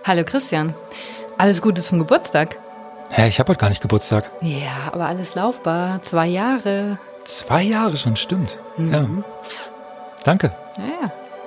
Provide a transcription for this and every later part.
Hallo Christian, alles Gute zum Geburtstag. Hä, ich habe heute gar nicht Geburtstag. Ja, aber alles laufbar, 2 Jahre. 2 Jahre schon, stimmt. Ja. Danke. Ja.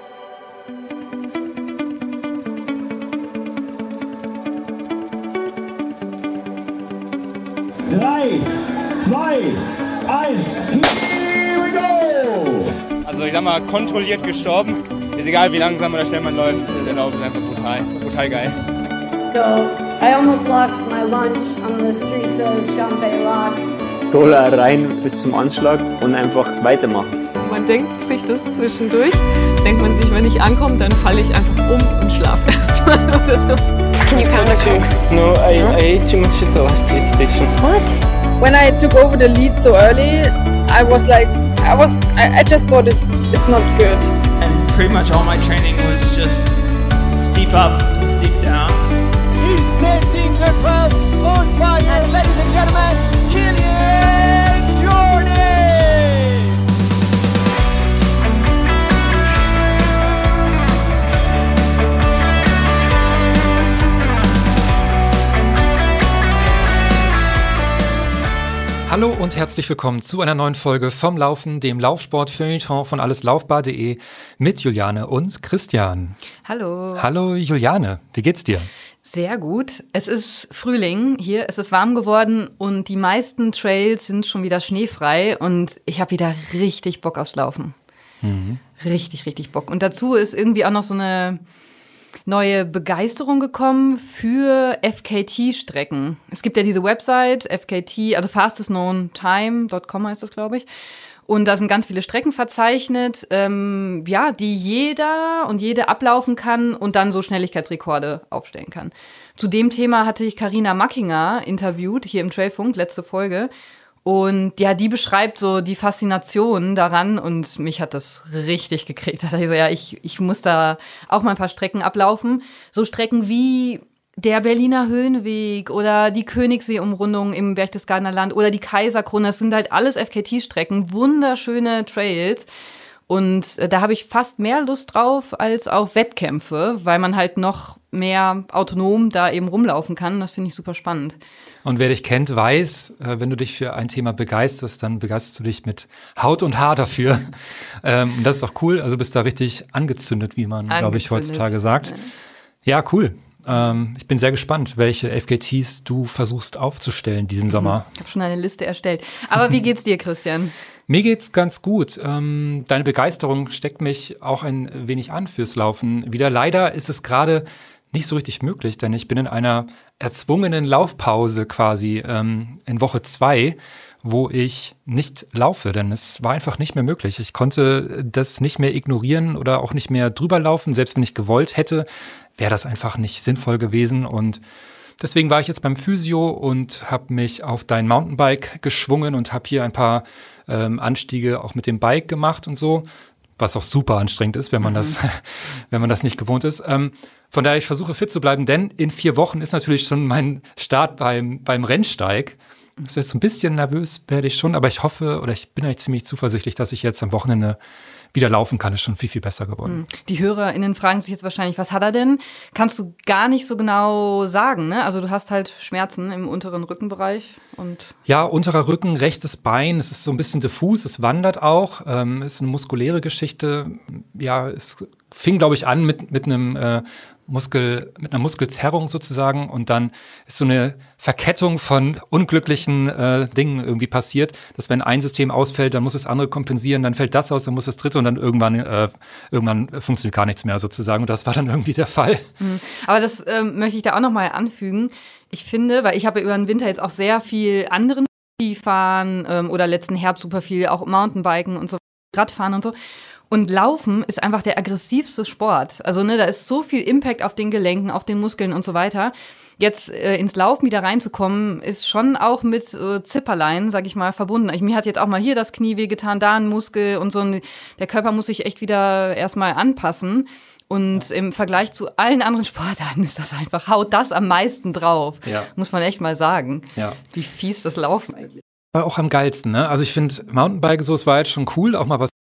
3, 2, 1, here we go! Also ich sag mal, kontrolliert gestorben. Ist egal, wie langsam oder schnell man läuft, der Lauf ist einfach brutal geil. So, I almost lost my lunch on the streets of Champay-Lac. Cola rein bis zum Anschlag und einfach weitermachen. Man denkt sich das zwischendurch, denkt man sich, wenn ich ankomme, dann falle ich einfach um und schlafe erstmal oder so. Can you pound a Coke? No, I ate too much at the last aid station. What? When I took over the lead so early, I just thought it's not good. And pretty much all my training was just steep up, steep down. He's setting the crowd on fire, ladies and gentlemen, Kilian Jornet! Hallo und herzlich willkommen zu einer neuen Folge vom Laufen, dem Laufsport-Feuilleton von alleslaufbar.de mit Juliane und Christian. Hallo. Hallo Juliane, wie geht's dir? Sehr gut. Es ist Frühling hier, es ist warm geworden und die meisten Trails sind schon wieder schneefrei und ich habe wieder richtig Bock aufs Laufen. Richtig Bock. Und dazu ist irgendwie auch noch so eine neue Begeisterung gekommen für FKT-Strecken. Es gibt ja diese Website, FKT, also fastestknowntime.com heißt das, glaube ich. Und da sind ganz viele Strecken verzeichnet, die jeder und jede ablaufen kann und dann so Schnelligkeitsrekorde aufstellen kann. Zu dem Thema hatte ich Carina Mackinger interviewt, hier im Trailfunk, letzte Folge. Und ja, die beschreibt so die Faszination daran und mich hat das richtig gekriegt. Da dachte ich so, ja, ich muss da auch mal ein paar Strecken ablaufen. So Strecken wie der Berliner Höhenweg oder die Königssee-Umrundung im Berchtesgadener Land oder die Kaiserkrone. Das sind halt alles FKT-Strecken, wunderschöne Trails. Und da habe ich fast mehr Lust drauf als auf Wettkämpfe, weil man halt noch mehr autonom da eben rumlaufen kann. Das finde ich super spannend. Und wer dich kennt, weiß, wenn du dich für ein Thema begeisterst, dann begeisterst du dich mit Haut und Haar dafür. Und das ist doch cool. Also bist da richtig angezündet, wie man, glaube ich, heutzutage sagt. Ja, cool. Ich bin sehr gespannt, welche FKTs du versuchst aufzustellen diesen Sommer. Ich habe schon eine Liste erstellt. Aber wie geht's dir, Christian? Mir geht's ganz gut. Deine Begeisterung steckt mich auch ein wenig an fürs Laufen. Wieder leider ist es gerade nicht so richtig möglich, denn ich bin in einer erzwungenen Laufpause quasi in Woche 2, wo ich nicht laufe, denn es war einfach nicht mehr möglich. Ich konnte das nicht mehr ignorieren oder auch nicht mehr drüber laufen. Selbst wenn ich gewollt hätte, wäre das einfach nicht sinnvoll gewesen. Und deswegen war ich jetzt beim Physio und habe mich auf dein Mountainbike geschwungen und habe hier ein paar Anstiege auch mit dem Bike gemacht und so, was auch super anstrengend ist, wenn man das nicht gewohnt ist. Von daher, ich versuche fit zu bleiben, denn in 4 Wochen ist natürlich schon mein Start beim Rennsteig. Das ist so ein bisschen nervös, werde ich schon, aber ich hoffe oder ich bin eigentlich ziemlich zuversichtlich, dass ich jetzt am Wochenende wieder laufen kann. Ist schon viel besser geworden. Die HörerInnen fragen sich jetzt wahrscheinlich, was hat er denn? Kannst du gar nicht so genau sagen, ne? Also du hast halt Schmerzen im unteren Rückenbereich und ja, unterer Rücken, rechtes Bein, es ist so ein bisschen diffus, es wandert auch, ist eine muskuläre Geschichte. Ja, es fing, glaube ich, an mit einer Muskelzerrung sozusagen und dann ist so eine Verkettung von unglücklichen Dingen irgendwie passiert, dass wenn ein System ausfällt, dann muss das andere kompensieren, dann fällt das aus, dann muss das dritte und dann irgendwann funktioniert gar nichts mehr sozusagen und das war dann irgendwie der Fall. Aber das möchte ich da auch nochmal anfügen. Ich finde, weil ich habe über den Winter jetzt auch sehr viel anderen Skifahren oder letzten Herbst super viel auch Mountainbiken und so, Radfahren und so. Und Laufen ist einfach der aggressivste Sport. Also da ist so viel Impact auf den Gelenken, auf den Muskeln und so weiter. Jetzt ins Laufen wieder reinzukommen, ist schon auch mit Zipperlein, sag ich mal, verbunden. Mir hat jetzt auch mal hier das Knie wehgetan, da ein Muskel und so. Der Körper muss sich echt wieder erstmal anpassen. Und im Vergleich zu allen anderen Sportarten ist das einfach, haut das am meisten drauf. Ja. Muss man echt mal sagen. Ja. Wie fies das Laufen eigentlich. Auch am geilsten, ne? Also ich finde Mountainbike so, es war jetzt schon cool, auch mal was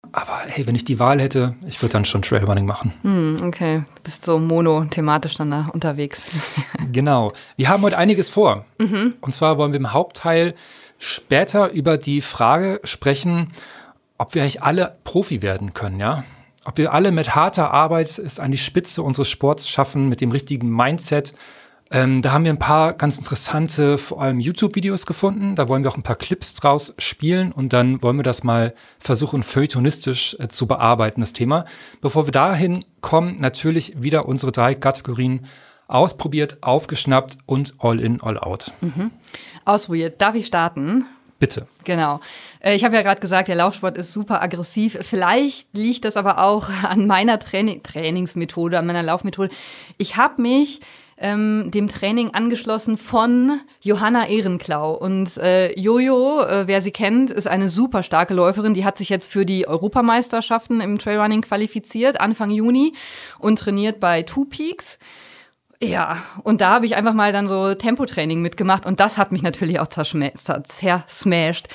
Aber hey, wenn ich die Wahl hätte, ich würde dann schon Trailrunning machen. Okay, du bist so monothematisch dann da unterwegs. Genau. Wir haben heute einiges vor. Und zwar wollen wir im Hauptteil später über die Frage sprechen, ob wir eigentlich alle Profi werden können, ja? Ob wir alle mit harter Arbeit es an die Spitze unseres Sports schaffen, mit dem richtigen Mindset. Da haben wir ein paar ganz interessante, vor allem YouTube-Videos gefunden. Da wollen wir auch ein paar Clips draus spielen und dann wollen wir das mal versuchen, feuilletonistisch zu bearbeiten, das Thema. Bevor wir dahin kommen, natürlich wieder unsere 3 Kategorien ausprobiert, aufgeschnappt und all in, all out. Ausprobiert. Darf ich starten? Bitte. Genau. Ich habe ja gerade gesagt, der Laufsport ist super aggressiv. Vielleicht liegt das aber auch an meiner Trainingsmethode, an meiner Laufmethode. Ich habe mich dem Training angeschlossen von Johanna Ehrenklau. Und Jojo, wer sie kennt, ist eine super starke Läuferin. Die hat sich jetzt für die Europameisterschaften im Trailrunning qualifiziert, Anfang Juni, und trainiert bei Two Peaks. Ja, und da habe ich einfach mal dann so Tempotraining mitgemacht und das hat mich natürlich auch zersmashed.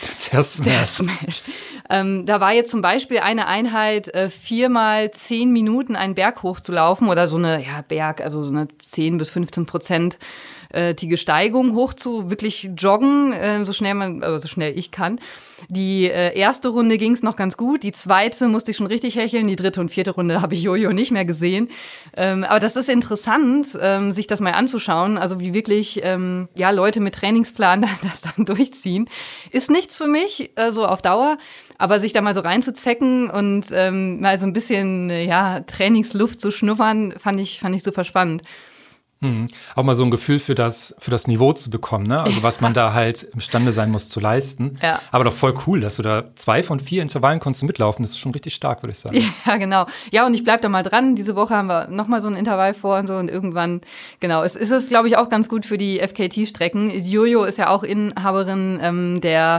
Da war jetzt zum Beispiel eine Einheit, 4 mal 10 Minuten einen Berg hochzulaufen oder so eine, also so eine 10 bis 15% die Steigung hoch zu wirklich joggen, so schnell ich kann. Die erste Runde ging es noch ganz gut, die zweite musste ich schon richtig hecheln, die dritte und vierte Runde habe ich Jojo nicht mehr gesehen. Aber das ist interessant, sich das mal anzuschauen, also wie wirklich Leute mit Trainingsplan das dann durchziehen. Ist nichts für mich, so auf Dauer, aber sich da mal so reinzuzecken und mal so ein bisschen Trainingsluft zu schnuppern, fand ich super spannend. Auch mal so ein Gefühl für das Niveau zu bekommen, ne? Also was man da halt imstande sein muss zu leisten. Ja. Aber doch voll cool, dass du da 2 von 4 Intervallen konntest du mitlaufen. Das ist schon richtig stark, würde ich sagen. Ja, genau. Ja, und ich bleib da mal dran. Diese Woche haben wir nochmal so ein Intervall vor und so und irgendwann, genau. Es ist, glaube ich, auch ganz gut für die FKT-Strecken. Jojo ist ja auch Inhaberin der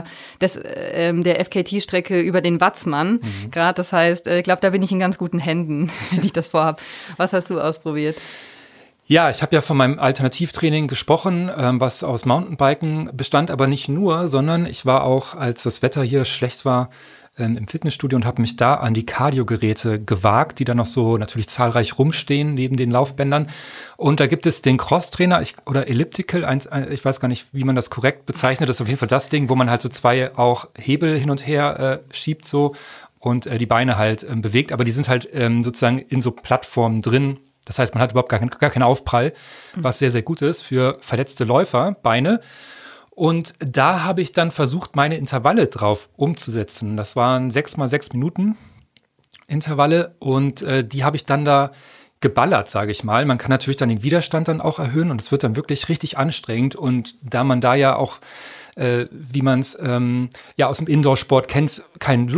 FKT-Strecke über den Watzmann. Gerade, das heißt, ich glaube, da bin ich in ganz guten Händen, wenn ich das vorhab. Was hast du ausprobiert? Ja, ich habe ja von meinem Alternativtraining gesprochen, was aus Mountainbiken bestand, aber nicht nur, sondern ich war auch, als das Wetter hier schlecht war, im Fitnessstudio und habe mich da an die Cardio-Geräte gewagt, die da noch so natürlich zahlreich rumstehen neben den Laufbändern. Und da gibt es den Crosstrainer oder Elliptical, ich weiß gar nicht, wie man das korrekt bezeichnet, das ist auf jeden Fall das Ding, wo man halt so 2 auch Hebel hin und her schiebt so und die Beine halt bewegt, aber die sind halt sozusagen in so Plattformen drin. Das heißt, man hat überhaupt gar keinen Aufprall, was sehr, sehr gut ist für verletzte Läufer, Beine. Und da habe ich dann versucht, meine Intervalle drauf umzusetzen. Das waren 6 mal 6 Minuten Intervalle und die habe ich dann da geballert, sage ich mal. Man kann natürlich dann den Widerstand dann auch erhöhen und es wird dann wirklich richtig anstrengend. Und da man da ja auch wie man es aus dem Indoor-Sport kennt, keine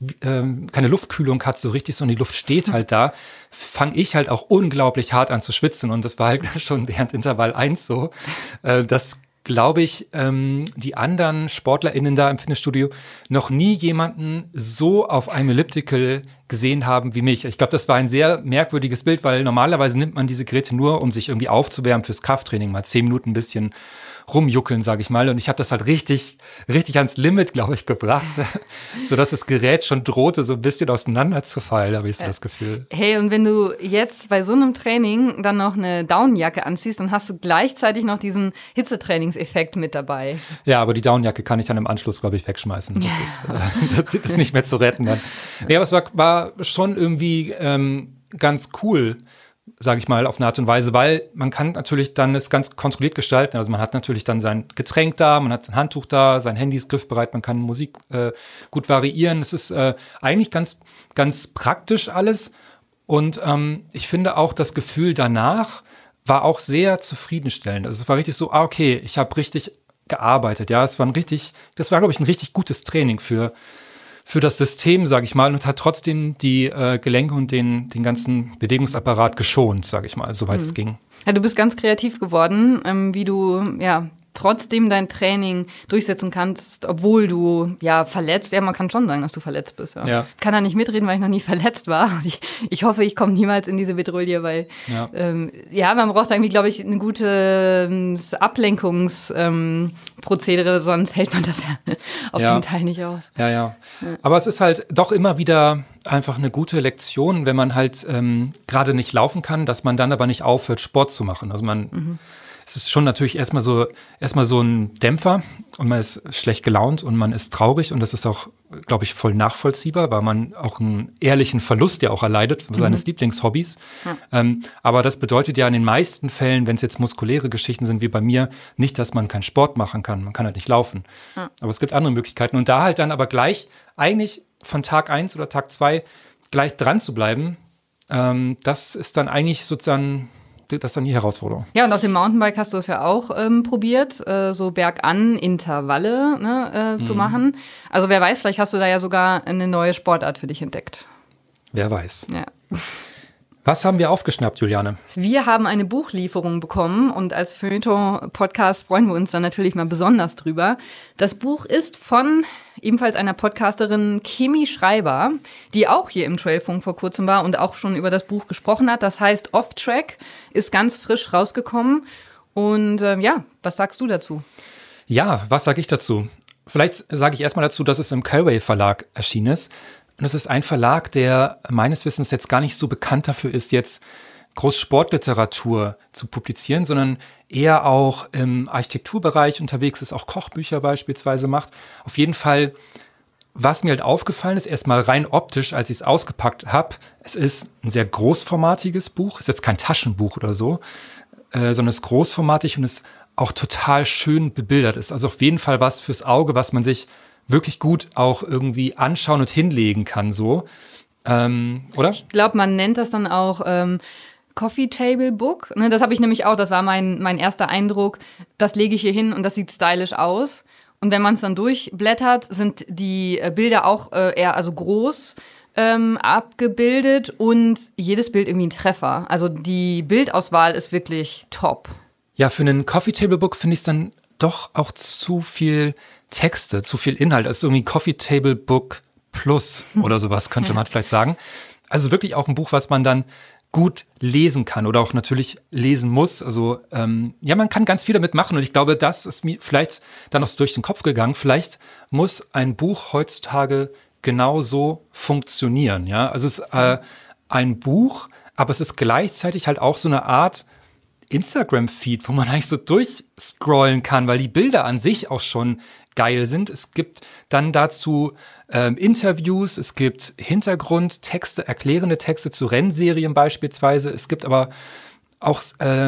Luftkühlung hat so richtig, sondern die Luft steht halt da, fange ich halt auch unglaublich hart an zu schwitzen. Und das war halt schon während Intervall 1 so, dass, glaube ich, die anderen SportlerInnen da im Fitnessstudio noch nie jemanden so auf einem Elliptical gesehen haben wie mich. Ich glaube, das war ein sehr merkwürdiges Bild, weil normalerweise nimmt man diese Geräte nur, um sich irgendwie aufzuwärmen fürs Krafttraining, mal 10 Minuten ein bisschen rumjuckeln, sage ich mal. Und ich habe das halt richtig ans Limit, glaube ich, gebracht, sodass das Gerät schon drohte, so ein bisschen auseinanderzufallen, habe ich so das Gefühl. Hey, und wenn du jetzt bei so einem Training dann noch eine Daunenjacke anziehst, dann hast du gleichzeitig noch diesen Hitzetrainingseffekt mit dabei. Ja, aber die Daunenjacke kann ich dann im Anschluss, glaube ich, wegschmeißen. Das ist nicht mehr zu retten dann. Nee, aber es war schon irgendwie ganz cool, sage ich mal, auf eine Art und Weise, weil man kann natürlich dann es ganz kontrolliert gestalten. Also man hat natürlich dann sein Getränk da, man hat sein Handtuch da, sein Handy ist griffbereit, man kann Musik gut variieren. Es ist eigentlich ganz, ganz praktisch alles. Und ich finde auch, das Gefühl danach war auch sehr zufriedenstellend. Also es war richtig so, okay, ich habe richtig gearbeitet. Ja, das war, glaube ich, ein richtig gutes Training für das System, sage ich mal, und hat trotzdem die Gelenke und den ganzen Bewegungsapparat geschont, sage ich mal, soweit es ging. Ja, du bist ganz kreativ geworden, wie du trotzdem dein Training durchsetzen kannst, obwohl du verletzt, man kann schon sagen, dass du verletzt bist. Ja. Kann da nicht mitreden, weil ich noch nie verletzt war. Ich hoffe, ich komme niemals in diese Bedrohung, weil man braucht irgendwie, glaube ich, eine gute Ablenkungsprozedere, sonst hält man das auf jeden Teil nicht aus. Ja. Aber es ist halt doch immer wieder einfach eine gute Lektion, wenn man halt gerade nicht laufen kann, dass man dann aber nicht aufhört, Sport zu machen. Also es ist schon natürlich erstmal so ein Dämpfer und man ist schlecht gelaunt und man ist traurig und das ist auch, glaube ich, voll nachvollziehbar, weil man auch einen ehrlichen Verlust ja auch erleidet seines Lieblingshobbys. Ja. Aber das bedeutet ja in den meisten Fällen, wenn es jetzt muskuläre Geschichten sind wie bei mir, nicht, dass man keinen Sport machen kann. Man kann halt nicht laufen. Ja. Aber es gibt andere Möglichkeiten und da halt dann aber gleich eigentlich von Tag 1 oder Tag 2 gleich dran zu bleiben, das ist dann eigentlich sozusagen das ist dann die Herausforderung. Ja, und auf dem Mountainbike hast du es ja auch probiert, so bergan Intervalle zu machen. Also wer weiß, vielleicht hast du da ja sogar eine neue Sportart für dich entdeckt. Wer weiß. Ja. Was haben wir aufgeschnappt, Juliane? Wir haben eine Buchlieferung bekommen und als Feuilleton-Podcast freuen wir uns dann natürlich mal besonders drüber. Das Buch ist von ebenfalls einer Podcasterin, Kimi Schreiber, die auch hier im Trailfunk vor kurzem war und auch schon über das Buch gesprochen hat. Das heißt Off Track, ist ganz frisch rausgekommen. Und was sagst du dazu? Ja, was sage ich dazu? Vielleicht sage ich erstmal dazu, dass es im Calway Verlag erschienen ist. Und es ist ein Verlag, der meines Wissens jetzt gar nicht so bekannt dafür ist, jetzt groß Sportliteratur zu publizieren, sondern eher auch im Architekturbereich unterwegs ist, auch Kochbücher beispielsweise macht. Auf jeden Fall, was mir halt aufgefallen ist, erstmal rein optisch, als ich es ausgepackt habe, es ist ein sehr großformatiges Buch, es ist jetzt kein Taschenbuch oder so, sondern es ist großformatig und ist auch total schön bebildert. Ist also auf jeden Fall was fürs Auge, was man sich wirklich gut auch irgendwie anschauen und hinlegen kann, so. Oder? Ich glaube, man nennt das dann auch Coffee Table Book. Ne, das habe ich nämlich auch, das war mein erster Eindruck. Das lege ich hier hin und das sieht stylisch aus. Und wenn man es dann durchblättert, sind die Bilder auch eher groß abgebildet und jedes Bild irgendwie ein Treffer. Also die Bildauswahl ist wirklich top. Ja, für einen Coffee Table Book finde ich es dann doch auch zu viel Texte, zu viel Inhalt. Das ist irgendwie Coffee Table Book Plus oder sowas, könnte man vielleicht sagen. Also wirklich auch ein Buch, was man dann gut lesen kann oder auch natürlich lesen muss. Also man kann ganz viel damit machen und ich glaube, das ist mir vielleicht dann noch so durch den Kopf gegangen. Vielleicht muss ein Buch heutzutage genauso funktionieren. Ja, also es ist ein Buch, aber es ist gleichzeitig halt auch so eine Art Instagram-Feed, wo man eigentlich so durchscrollen kann, weil die Bilder an sich auch schon geil sind. Es gibt dann dazu Interviews, es gibt Hintergrundtexte, erklärende Texte zu Rennserien beispielsweise. Es gibt aber auch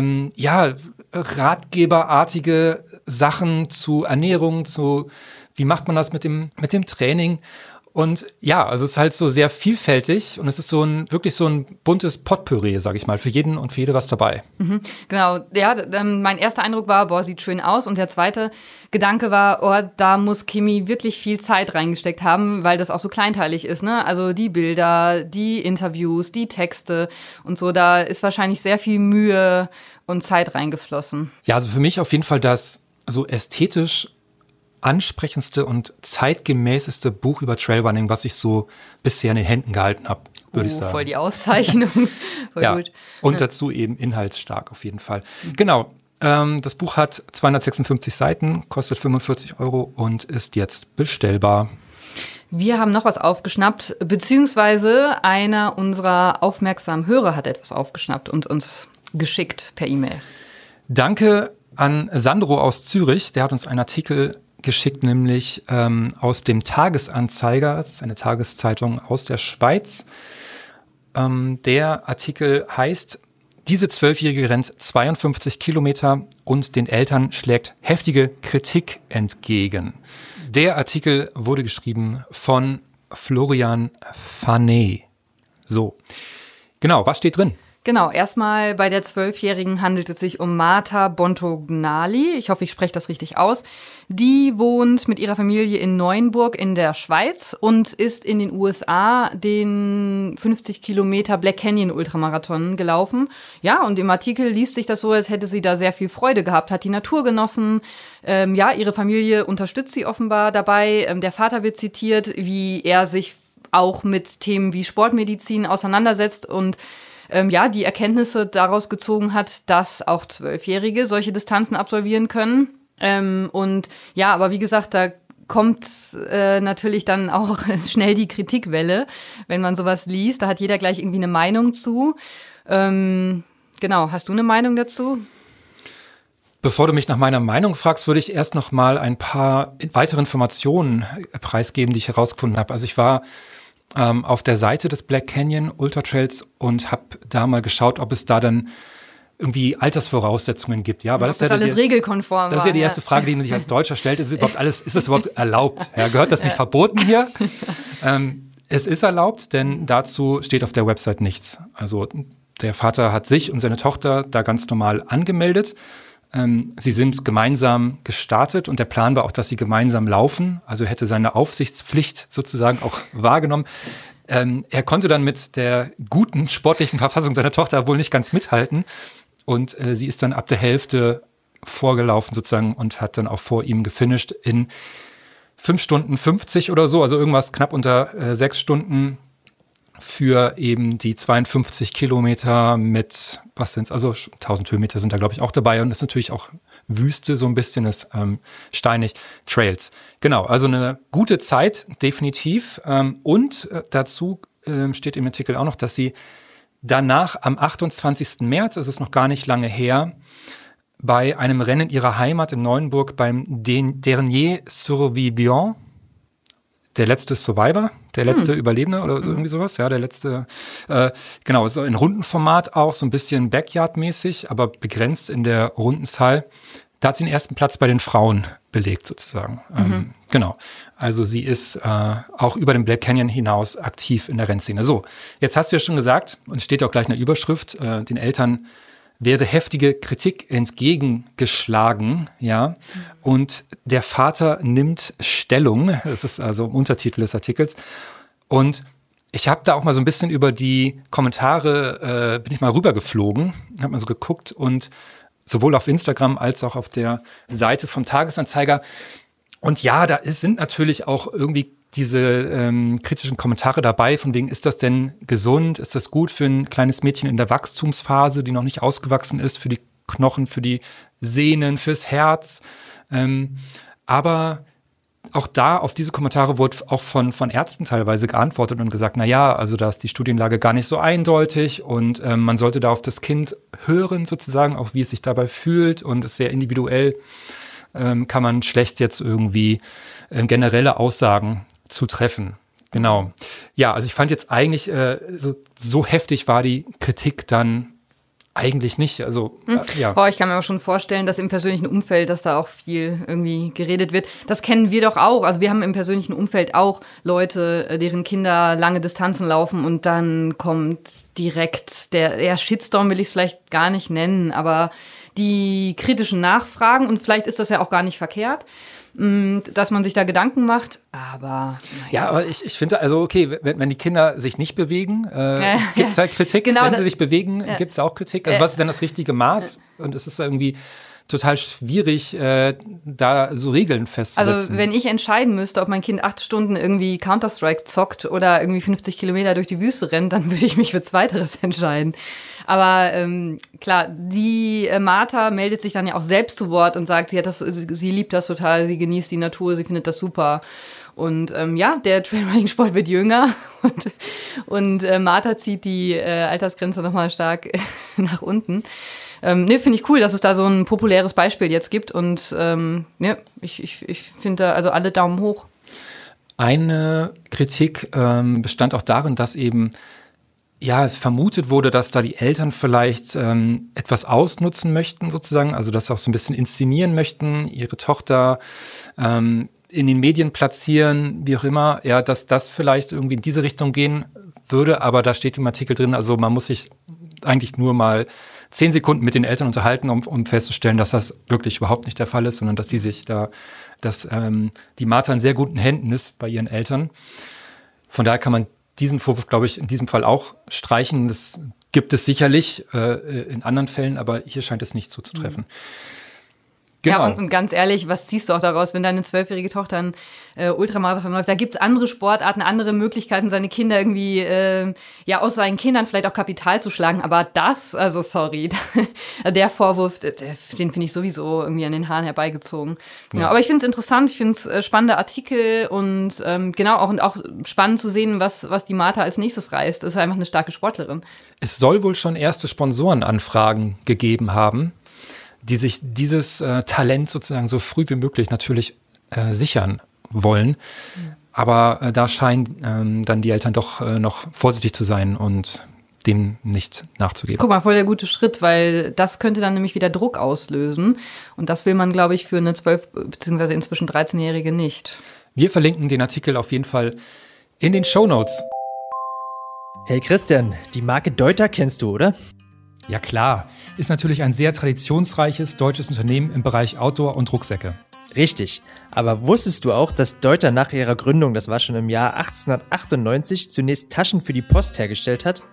ratgeberartige Sachen zu Ernährung, zu wie macht man das mit dem Training. Und ja, also es ist halt so sehr vielfältig und es ist wirklich so ein buntes Potpourri, sag ich mal, für jeden und für jede was dabei. Mhm, genau, ja, mein erster Eindruck war, sieht schön aus und der zweite Gedanke war, da muss Kimi wirklich viel Zeit reingesteckt haben, weil das auch so kleinteilig ist, ne? Also die Bilder, die Interviews, die Texte und so, da ist wahrscheinlich sehr viel Mühe und Zeit reingeflossen. Ja, also für mich auf jeden Fall das so ästhetisch ansprechendste und zeitgemäßeste Buch über Trailrunning, was ich so bisher in den Händen gehalten habe, würde ich sagen. Voll die Auszeichnung. Voll ja, gut. Und dazu eben inhaltsstark auf jeden Fall. Genau, das Buch hat 256 Seiten, kostet 45 € und ist jetzt bestellbar. Wir haben noch was aufgeschnappt, beziehungsweise einer unserer aufmerksamen Hörer hat etwas aufgeschnappt und uns geschickt per E-Mail. Danke an Sandro aus Zürich, der hat uns einen Artikel geschickt, nämlich aus dem Tagesanzeiger, das ist eine Tageszeitung aus der Schweiz. Der Artikel heißt, diese 12-Jährige rennt 52 Kilometer und den Eltern schlägt heftige Kritik entgegen. Der Artikel wurde geschrieben von Florian Fanet. So, genau, was steht drin? Genau, erstmal bei der 12-Jährigen handelt es sich um Marta Bontognali. Ich hoffe, ich spreche das richtig aus. Die wohnt mit ihrer Familie in Neuenburg in der Schweiz und ist in den USA den 50 Kilometer Black Canyon Ultramarathon gelaufen. Ja, und im Artikel liest sich das so, als hätte sie da sehr viel Freude gehabt, hat die Natur genossen. Ihre Familie unterstützt sie offenbar dabei. Der Vater wird zitiert, wie er sich auch mit Themen wie Sportmedizin auseinandersetzt und die Erkenntnisse daraus gezogen hat, dass auch 12-Jährige solche Distanzen absolvieren können. Aber wie gesagt, da kommt natürlich dann auch schnell die Kritikwelle, wenn man sowas liest. Da hat jeder gleich irgendwie eine Meinung zu. Genau, hast du eine Meinung dazu? Bevor du mich nach meiner Meinung fragst, würde ich erst noch mal ein paar weitere Informationen preisgeben, die ich herausgefunden habe. Also ich war auf der Seite des Black Canyon Ultra Trails und habe da mal geschaut, ob es da dann irgendwie Altersvoraussetzungen gibt. Ja, weil das alles regelkonform. Das ist ja die erste Frage, die man sich als Deutscher stellt. Ist das überhaupt erlaubt? Ja, gehört das nicht verboten hier? Es ist erlaubt, denn dazu steht auf der Website nichts. Also der Vater hat sich und seine Tochter da ganz normal angemeldet. Sie sind gemeinsam gestartet und der Plan war auch, dass sie gemeinsam laufen. Also hätte seine Aufsichtspflicht sozusagen auch wahrgenommen. Er konnte dann mit der guten sportlichen Verfassung seiner Tochter wohl nicht ganz mithalten. Und sie ist dann ab der Hälfte vorgelaufen sozusagen und hat dann auch vor ihm gefinisht in 5 Stunden 50 oder so. Also irgendwas knapp unter 6 Stunden. Für eben die 52 Kilometer mit, was sind's, also 1000 Höhenmeter sind da, glaube ich, auch dabei und ist natürlich auch Wüste so ein bisschen, ist steinig, Trails. Genau, also eine gute Zeit, definitiv. Und dazu steht im Artikel auch noch, dass sie danach am 28. März, das ist noch gar nicht lange her, bei einem Rennen ihrer Heimat in Neuenburg beim Dernier Survivant, der letzte Survivor, der letzte Überlebende oder irgendwie sowas, ja, der letzte, genau, ist in Rundenformat auch, so ein bisschen Backyard-mäßig, aber begrenzt in der Rundenzahl. Da hat sie den ersten Platz bei den Frauen belegt sozusagen. Genau, also sie ist auch über den Black Canyon hinaus aktiv in der Rennszene. So, jetzt hast du ja schon gesagt, und steht auch gleich in der Überschrift, den Eltern wäre heftige Kritik entgegengeschlagen, ja. Und der Vater nimmt Stellung. Das ist also im Untertitel des Artikels. Und ich habe da auch mal so ein bisschen über die Kommentare, bin ich mal rübergeflogen, habe mal so geguckt und sowohl auf Instagram als auch auf der Seite vom Tagesanzeiger. Und ja, sind natürlich auch irgendwie diese kritischen Kommentare dabei, von wegen, ist das denn gesund, ist das gut für ein kleines Mädchen in der Wachstumsphase, die noch nicht ausgewachsen ist, für die Knochen, für die Sehnen, fürs Herz. Aber auch da, auf diese Kommentare wurde auch von Ärzten teilweise geantwortet und gesagt, na ja, also da ist die Studienlage gar nicht so eindeutig und man sollte da auf das Kind hören sozusagen, auch wie es sich dabei fühlt und es sehr individuell kann man schlecht jetzt irgendwie generelle Aussagen zu treffen. Genau. Ja, also ich fand jetzt eigentlich, so heftig war die Kritik dann eigentlich nicht. Also, ja. Ich kann mir auch schon vorstellen, dass im persönlichen Umfeld, dass da auch viel irgendwie geredet wird. Das kennen wir doch auch. Also wir haben im persönlichen Umfeld auch Leute, deren Kinder lange Distanzen laufen und dann kommt direkt der Shitstorm will ich es vielleicht gar nicht nennen, aber die kritischen Nachfragen und vielleicht ist das ja auch gar nicht verkehrt, dass man sich da Gedanken macht, aber ja, aber ich finde, also okay, wenn die Kinder sich nicht bewegen, gibt es halt Kritik. Genau, wenn sie sich bewegen, gibt es auch Kritik. Also was ist denn das richtige Maß? Und es ist irgendwie total schwierig, da so Regeln festzusetzen. Also wenn ich entscheiden müsste, ob mein Kind 8 Stunden irgendwie Counter-Strike zockt oder irgendwie 50 Kilometer durch die Wüste rennt, dann würde ich mich für Zweiteres entscheiden. Aber klar, die Martha meldet sich dann ja auch selbst zu Wort und sagt, sie liebt das total, sie genießt die Natur, sie findet das super. Und der Trailrunning-Sport wird jünger und Martha zieht die Altersgrenze nochmal stark nach unten. Finde ich cool, dass es da so ein populäres Beispiel jetzt gibt und ich finde also alle Daumen hoch. Eine Kritik bestand auch darin, dass eben vermutet wurde, dass da die Eltern vielleicht etwas ausnutzen möchten sozusagen, also das auch so ein bisschen inszenieren möchten, ihre Tochter in den Medien platzieren, wie auch immer, ja, dass das vielleicht irgendwie in diese Richtung gehen würde, aber da steht im Artikel drin, also man muss sich eigentlich nur mal 10 Sekunden mit den Eltern unterhalten, um festzustellen, dass das wirklich überhaupt nicht der Fall ist, sondern dass die Martha in sehr guten Händen ist bei ihren Eltern. Von daher kann man diesen Vorwurf, glaube ich, in diesem Fall auch streichen. Das gibt es sicherlich in anderen Fällen, aber hier scheint es nicht so zu treffen. Genau. Ja, und ganz ehrlich, was ziehst du auch daraus, wenn deine 12-jährige Tochter einen Ultramarathon läuft? Da gibt es andere Sportarten, andere Möglichkeiten, seine Kinder irgendwie, aus seinen Kindern vielleicht auch Kapital zu schlagen. Aber das, also sorry, der Vorwurf, den finde ich sowieso irgendwie an den Haaren herbeigezogen. Ja, aber ich finde es interessant, ich finde es spannende Artikel und auch spannend zu sehen, was die Martha als nächstes reißt. Das ist einfach eine starke Sportlerin. Es soll wohl schon erste Sponsorenanfragen gegeben haben, die sich dieses Talent sozusagen so früh wie möglich natürlich sichern wollen. Aber da scheinen dann die Eltern doch noch vorsichtig zu sein und dem nicht nachzugeben. Guck mal, voll der gute Schritt, weil das könnte dann nämlich wieder Druck auslösen. Und das will man, glaube ich, für eine 12- bzw. inzwischen 13-Jährige nicht. Wir verlinken den Artikel auf jeden Fall in den Shownotes. Hey Christian, die Marke Deuter kennst du, oder? Ja klar, ist natürlich ein sehr traditionsreiches deutsches Unternehmen im Bereich Outdoor und Rucksäcke. Richtig, aber wusstest du auch, dass Deuter nach ihrer Gründung, das war schon im Jahr 1898, zunächst Taschen für die Post hergestellt hat?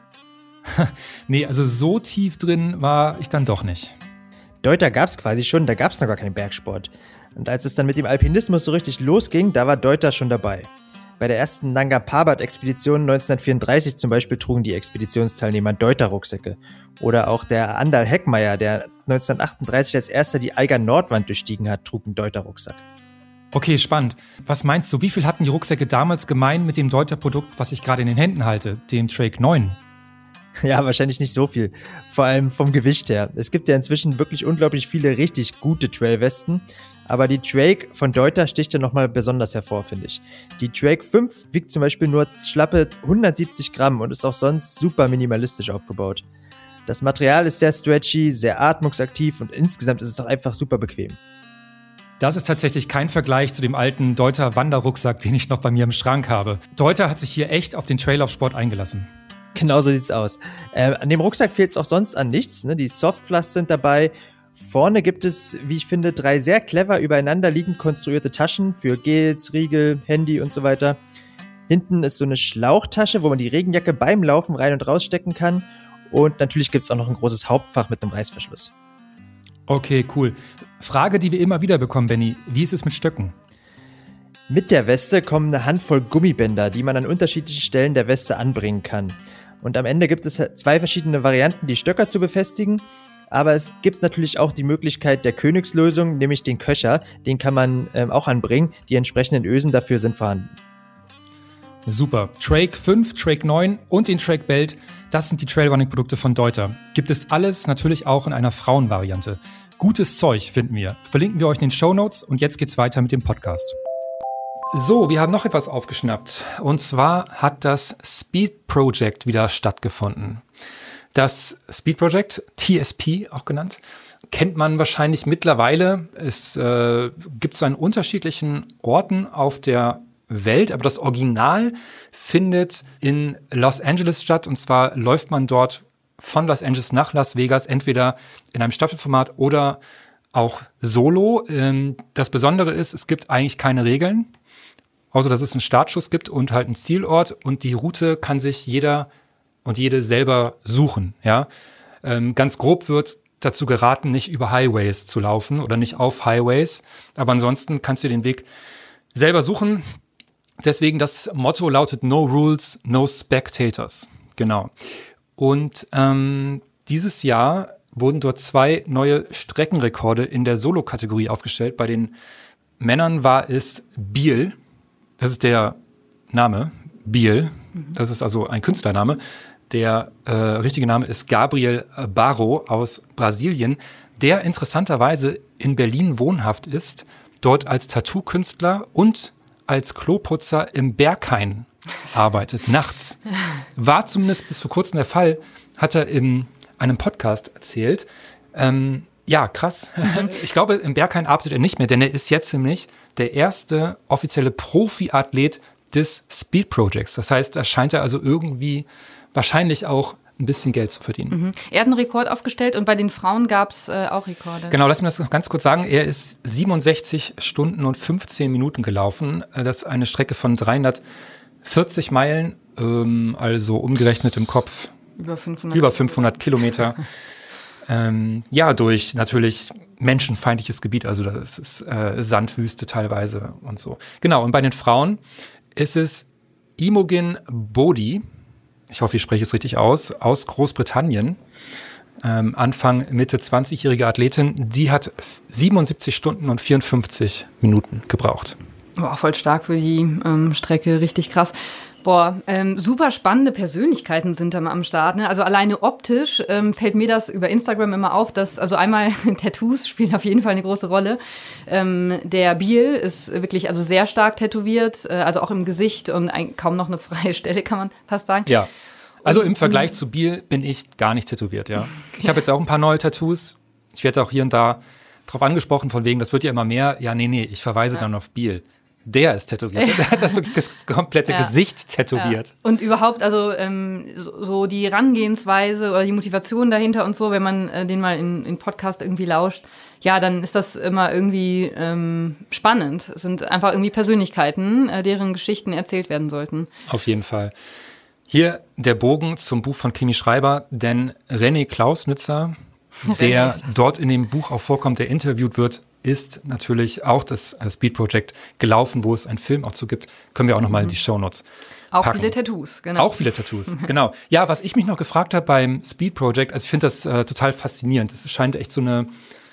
Nee, also so tief drin war ich dann doch nicht. Deuter gab's quasi schon, da gab's noch gar keinen Bergsport. Und als es dann mit dem Alpinismus so richtig losging, da war Deuter schon dabei. Bei der ersten Nanga Parbat-Expedition 1934 zum Beispiel trugen die Expeditionsteilnehmer Deuter-Rucksäcke. Oder auch der Anderl Heckmeier, der 1938 als erster die Eiger Nordwand durchstiegen hat, trug einen Deuter-Rucksack. Okay, spannend. Was meinst du, wie viel hatten die Rucksäcke damals gemein mit dem Deuter-Produkt, was ich gerade in den Händen halte, dem Trake 9? Ja, wahrscheinlich nicht so viel. Vor allem vom Gewicht her. Es gibt ja inzwischen wirklich unglaublich viele richtig gute Trailwesten. Aber die Trake von Deuter sticht ja nochmal besonders hervor, finde ich. Die Trake 5 wiegt zum Beispiel nur schlappe 170 Gramm und ist auch sonst super minimalistisch aufgebaut. Das Material ist sehr stretchy, sehr atmungsaktiv und insgesamt ist es auch einfach super bequem. Das ist tatsächlich kein Vergleich zu dem alten Deuter Wanderrucksack, den ich noch bei mir im Schrank habe. Deuter hat sich hier echt auf den Traillaufsport eingelassen. Genau so sieht's aus. An dem Rucksack fehlt es auch sonst an nichts, ne? Die Softflasts sind dabei. Vorne gibt es, wie ich finde, 3 sehr clever übereinander liegend konstruierte Taschen für Gels, Riegel, Handy und so weiter. Hinten ist so eine Schlauchtasche, wo man die Regenjacke beim Laufen rein und rausstecken kann. Und natürlich gibt es auch noch ein großes Hauptfach mit einem Reißverschluss. Okay, cool. Frage, die wir immer wieder bekommen, Benny. Wie ist es mit Stöcken? Mit der Weste kommen eine Handvoll Gummibänder, die man an unterschiedlichen Stellen der Weste anbringen kann. Und am Ende gibt es 2 verschiedene Varianten, die Stöcker zu befestigen. Aber es gibt natürlich auch die Möglichkeit der Königslösung, nämlich den Köcher. Den kann man auch anbringen. Die entsprechenden Ösen dafür sind vorhanden. Super. Trake 5, Trake 9 und den Trake Belt, das sind die Trailrunning-Produkte von Deuter. Gibt es alles natürlich auch in einer Frauenvariante. Gutes Zeug, finden wir. Verlinken wir euch in den Shownotes und jetzt geht's weiter mit dem Podcast. So, wir haben noch etwas aufgeschnappt. Und zwar hat das Speed Project wieder stattgefunden. Das Speed Project, TSP auch genannt, kennt man wahrscheinlich mittlerweile. Es gibt es an unterschiedlichen Orten auf der Welt, aber das Original findet in Los Angeles statt. Und zwar läuft man dort von Los Angeles nach Las Vegas, entweder in einem Staffelformat oder auch solo. Das Besondere ist, es gibt eigentlich keine Regeln, außer dass es einen Startschuss gibt und halt einen Zielort. Und die Route kann sich jeder und jede selber suchen. Ja? Ganz grob wird dazu geraten, nicht über Highways zu laufen oder nicht auf Highways. Aber ansonsten kannst du den Weg selber suchen. Deswegen das Motto lautet No Rules, No Spectators. Genau. Und dieses Jahr wurden dort 2 neue Streckenrekorde in der Solo-Kategorie aufgestellt. Bei den Männern war es Biel. Das ist der Name, Biel. Das ist also ein Künstlername. Der richtige Name ist Gabriel Barro aus Brasilien, der interessanterweise in Berlin wohnhaft ist, dort als Tattoo-Künstler und als Kloputzer im Berghain arbeitet, nachts. War zumindest bis vor kurzem der Fall, hat er in einem Podcast erzählt. Ja, krass. Ich glaube, im Berghain arbeitet er nicht mehr, denn er ist jetzt nämlich der erste offizielle Profi-Athlet des Speed Projects. Das heißt, da scheint er also irgendwie wahrscheinlich auch ein bisschen Geld zu verdienen. Mhm. Er hat einen Rekord aufgestellt und bei den Frauen gab es auch Rekorde. Genau, lass mich das noch ganz kurz sagen. Er ist 67 Stunden und 15 Minuten gelaufen. Das ist eine Strecke von 340 Meilen, also umgerechnet im Kopf über 500 Kilometer. durch natürlich menschenfeindliches Gebiet, also das ist Sandwüste teilweise und so. Genau, und bei den Frauen ist es Imogen Bodhi, ich hoffe, ich spreche es richtig aus Großbritannien, Anfang, Mitte 20-jährige Athletin, die hat 77 Stunden und 54 Minuten gebraucht. Boah, voll stark für die Strecke, richtig krass. Boah, super spannende Persönlichkeiten sind da mal am Start. Ne? Also alleine optisch fällt mir das über Instagram immer auf, dass also einmal Tattoos spielen auf jeden Fall eine große Rolle. Der Biel ist wirklich also sehr stark tätowiert, also auch im Gesicht und kaum noch eine freie Stelle, kann man fast sagen. Ja, also im Vergleich zu Biel bin ich gar nicht tätowiert, ja. Ich habe jetzt auch ein paar neue Tattoos. Ich werde auch hier und da drauf angesprochen, von wegen, das wird ja immer mehr. Ja, nee, ich verweise dann auf Biel. Der ist tätowiert. Der hat das wirklich das komplette Gesicht tätowiert. Ja. Und überhaupt, also so die Herangehensweise oder die Motivation dahinter und so, wenn man den mal in Podcast irgendwie lauscht, ja, dann ist das immer irgendwie spannend. Es sind einfach irgendwie Persönlichkeiten, deren Geschichten erzählt werden sollten. Auf jeden Fall. Hier der Bogen zum Buch von Kimi Schreiber, denn René Klausnitzer, der dort in dem Buch auch vorkommt, der interviewt wird, ist natürlich auch das Speed Project gelaufen, wo es einen Film auch zu gibt. Können wir auch nochmal in die Shownotes auch packen. Viele Tattoos, genau. Auch viele Tattoos, genau. Ja, was ich mich noch gefragt habe beim Speed Project, also ich finde das total faszinierend. Es scheint echt so eine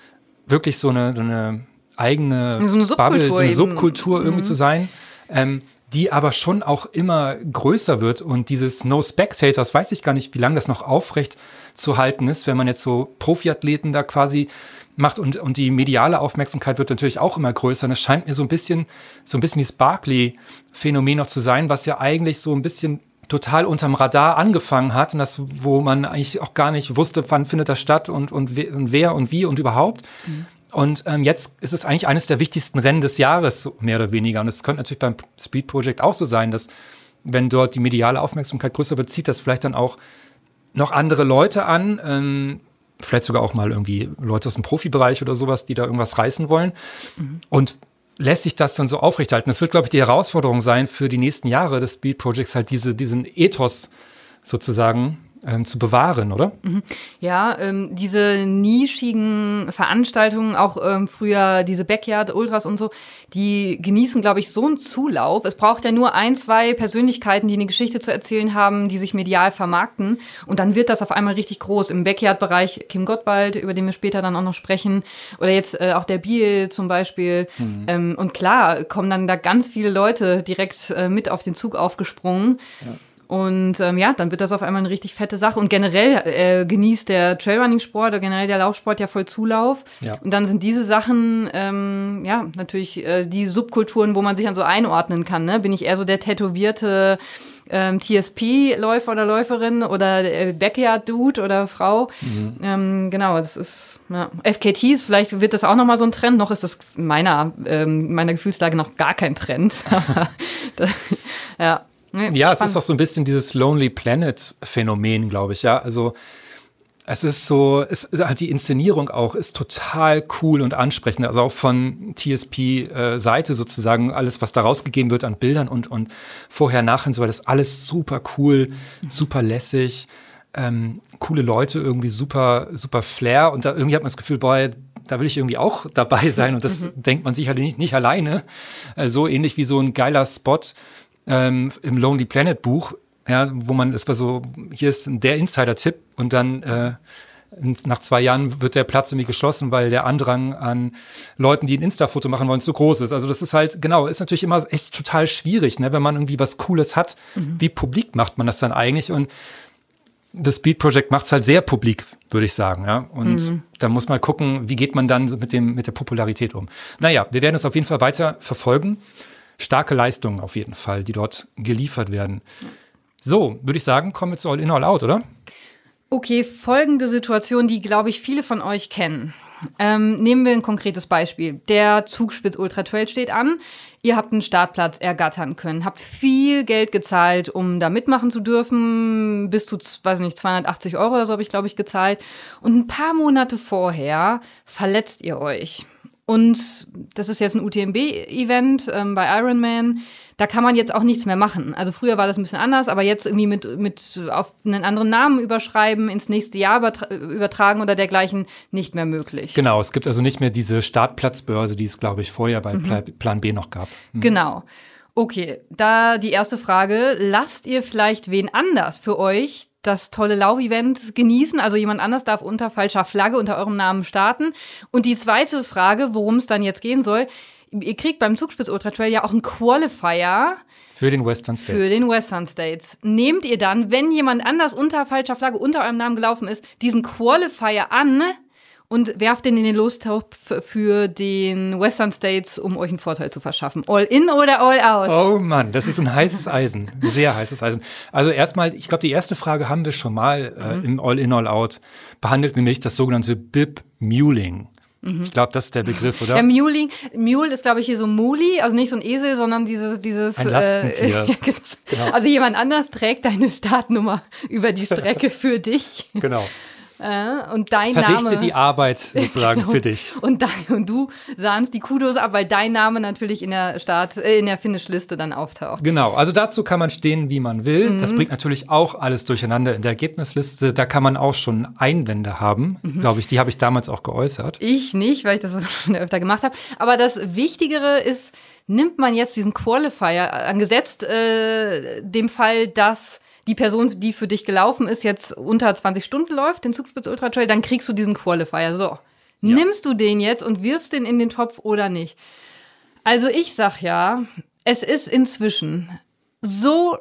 eigene so eine Subkultur, Bubble, so eine Subkultur irgendwie zu sein, die aber schon auch immer größer wird. Und dieses No Spectators, weiß ich gar nicht, wie lange das noch aufrecht zu halten ist, wenn man jetzt so Profiathleten da quasi macht und die mediale Aufmerksamkeit wird natürlich auch immer größer. Und es scheint mir so ein bisschen dieses Barkley-Phänomen noch zu sein, was ja eigentlich so ein bisschen total unterm Radar angefangen hat und das, wo man eigentlich auch gar nicht wusste, wann findet das statt und wer und wie und überhaupt. Und jetzt ist es eigentlich eines der wichtigsten Rennen des Jahres, so mehr oder weniger. Und es könnte natürlich beim Speed Project auch so sein, dass wenn dort die mediale Aufmerksamkeit größer wird, zieht das vielleicht dann auch noch andere Leute an, vielleicht sogar auch mal irgendwie Leute aus dem Profibereich oder sowas, die da irgendwas reißen wollen. Und lässt sich das dann so aufrechterhalten? Das wird, glaube ich, die Herausforderung sein für die nächsten Jahre des Speed Projects, halt diesen Ethos sozusagen zu bewahren, oder? Ja, diese nischigen Veranstaltungen, auch früher diese Backyard-Ultras und so, die genießen, glaube ich, so einen Zulauf. Es braucht ja nur 1, 2 Persönlichkeiten, die eine Geschichte zu erzählen haben, die sich medial vermarkten. Und dann wird das auf einmal richtig groß. Im Backyard-Bereich Kim Gottwald, über den wir später dann auch noch sprechen. Oder jetzt auch der Biel zum Beispiel. Und klar, kommen dann da ganz viele Leute direkt mit auf den Zug aufgesprungen. Ja. Und dann wird das auf einmal eine richtig fette Sache. Und generell genießt der Trailrunning-Sport oder generell der Laufsport ja voll Zulauf. Ja. Und dann sind diese Sachen, natürlich die Subkulturen, wo man sich dann so einordnen kann. Ne? Bin ich eher so der tätowierte TSP-Läufer oder Läuferin oder Backyard-Dude oder Frau? Genau, das ist FKTs, vielleicht wird das auch nochmal so ein Trend. Noch ist das meiner Gefühlslage noch gar kein Trend. Ja. Ja, es ist auch so ein bisschen dieses Lonely Planet-Phänomen, glaube ich, ja. Also es ist so, die Inszenierung auch ist total cool und ansprechend. Also auch von TSP-Seite sozusagen, alles, was da rausgegeben wird an Bildern und vorher, nachher und so weiter, ist alles super cool, super lässig, coole Leute, irgendwie super, super Flair. Und da irgendwie hat man das Gefühl, boah, da will ich irgendwie auch dabei sein. Und das denkt man sicher nicht alleine. So ähnlich wie so ein geiler Spot im Lonely Planet Buch, ja, wo man, das war so, hier ist der Insider-Tipp und dann nach 2 Jahren wird der Platz irgendwie geschlossen, weil der Andrang an Leuten, die ein Insta-Foto machen wollen, zu groß ist. Also das ist halt, genau, ist natürlich immer echt total schwierig, ne, wenn man irgendwie was Cooles hat. Wie publik macht man das dann eigentlich? Und das Speed Project macht es halt sehr publik, würde ich sagen, ja. Und da muss man gucken, wie geht man dann mit der Popularität um. Naja, wir werden es auf jeden Fall weiter verfolgen. Starke Leistungen auf jeden Fall, die dort geliefert werden. So, würde ich sagen, kommen wir zu All In, All Out, oder? Okay, folgende Situation, die, glaube ich, viele von euch kennen. Nehmen wir ein konkretes Beispiel. Der Zugspitz Ultra Trail steht an. Ihr habt einen Startplatz ergattern können, habt viel Geld gezahlt, um da mitmachen zu dürfen. Bis zu, 280 € oder so habe ich, glaube ich, gezahlt. Und ein paar Monate vorher verletzt ihr euch. Und das ist jetzt ein UTMB-Event bei Ironman. Da kann man jetzt auch nichts mehr machen. Also früher war das ein bisschen anders, aber jetzt irgendwie mit auf einen anderen Namen überschreiben, ins nächste Jahr übertragen oder dergleichen nicht mehr möglich. Genau, es gibt also nicht mehr diese Startplatzbörse, die es, glaube ich, vorher bei Plan B noch gab. Genau. Okay, da die erste Frage. Lasst ihr vielleicht wen anders für euch das tolle Laufevent genießen? Also jemand anders darf unter falscher Flagge unter eurem Namen starten. Und die zweite Frage, worum es dann jetzt gehen soll, ihr kriegt beim Zugspitz Ultra Trail ja auch einen Qualifier für den Western States. Nehmt ihr dann, wenn jemand anders unter falscher Flagge unter eurem Namen gelaufen ist, diesen Qualifier an und werft den in den Lostopf für den Western States, um euch einen Vorteil zu verschaffen? All in oder all out? Oh Mann, das ist ein heißes Eisen. Ein sehr heißes Eisen. Also erstmal, ich glaube, die erste Frage haben wir schon mal im All in, all out behandelt, nämlich das sogenannte Bib-Muling. Ich glaube, das ist der Begriff, oder? Ja, Mule ist, glaube ich, hier so Muli, also nicht so ein Esel, sondern dieses ein Lastentier. Genau. Also jemand anders trägt deine Startnummer über die Strecke für dich. Genau. Und dein Verrichte Name die Arbeit sozusagen für dich. Und du sahnst die Kudos ab, weil dein Name natürlich in der Finish-Liste dann auftaucht. Genau, also dazu kann man stehen, wie man will. Das bringt natürlich auch alles durcheinander in der Ergebnisliste. Da kann man auch schon Einwände haben, glaube ich. Die habe ich damals auch geäußert. Ich nicht, weil ich das schon öfter gemacht habe. Aber das Wichtigere ist, nimmt man jetzt diesen Qualifier, angesetzt dem Fall, dass die Person, die für dich gelaufen ist, jetzt unter 20 Stunden läuft, den Zugspitz Ultra Trail, dann kriegst du diesen Qualifier. So, nimmst du den jetzt und wirfst den in den Topf oder nicht? Also ich sag ja, es ist inzwischen so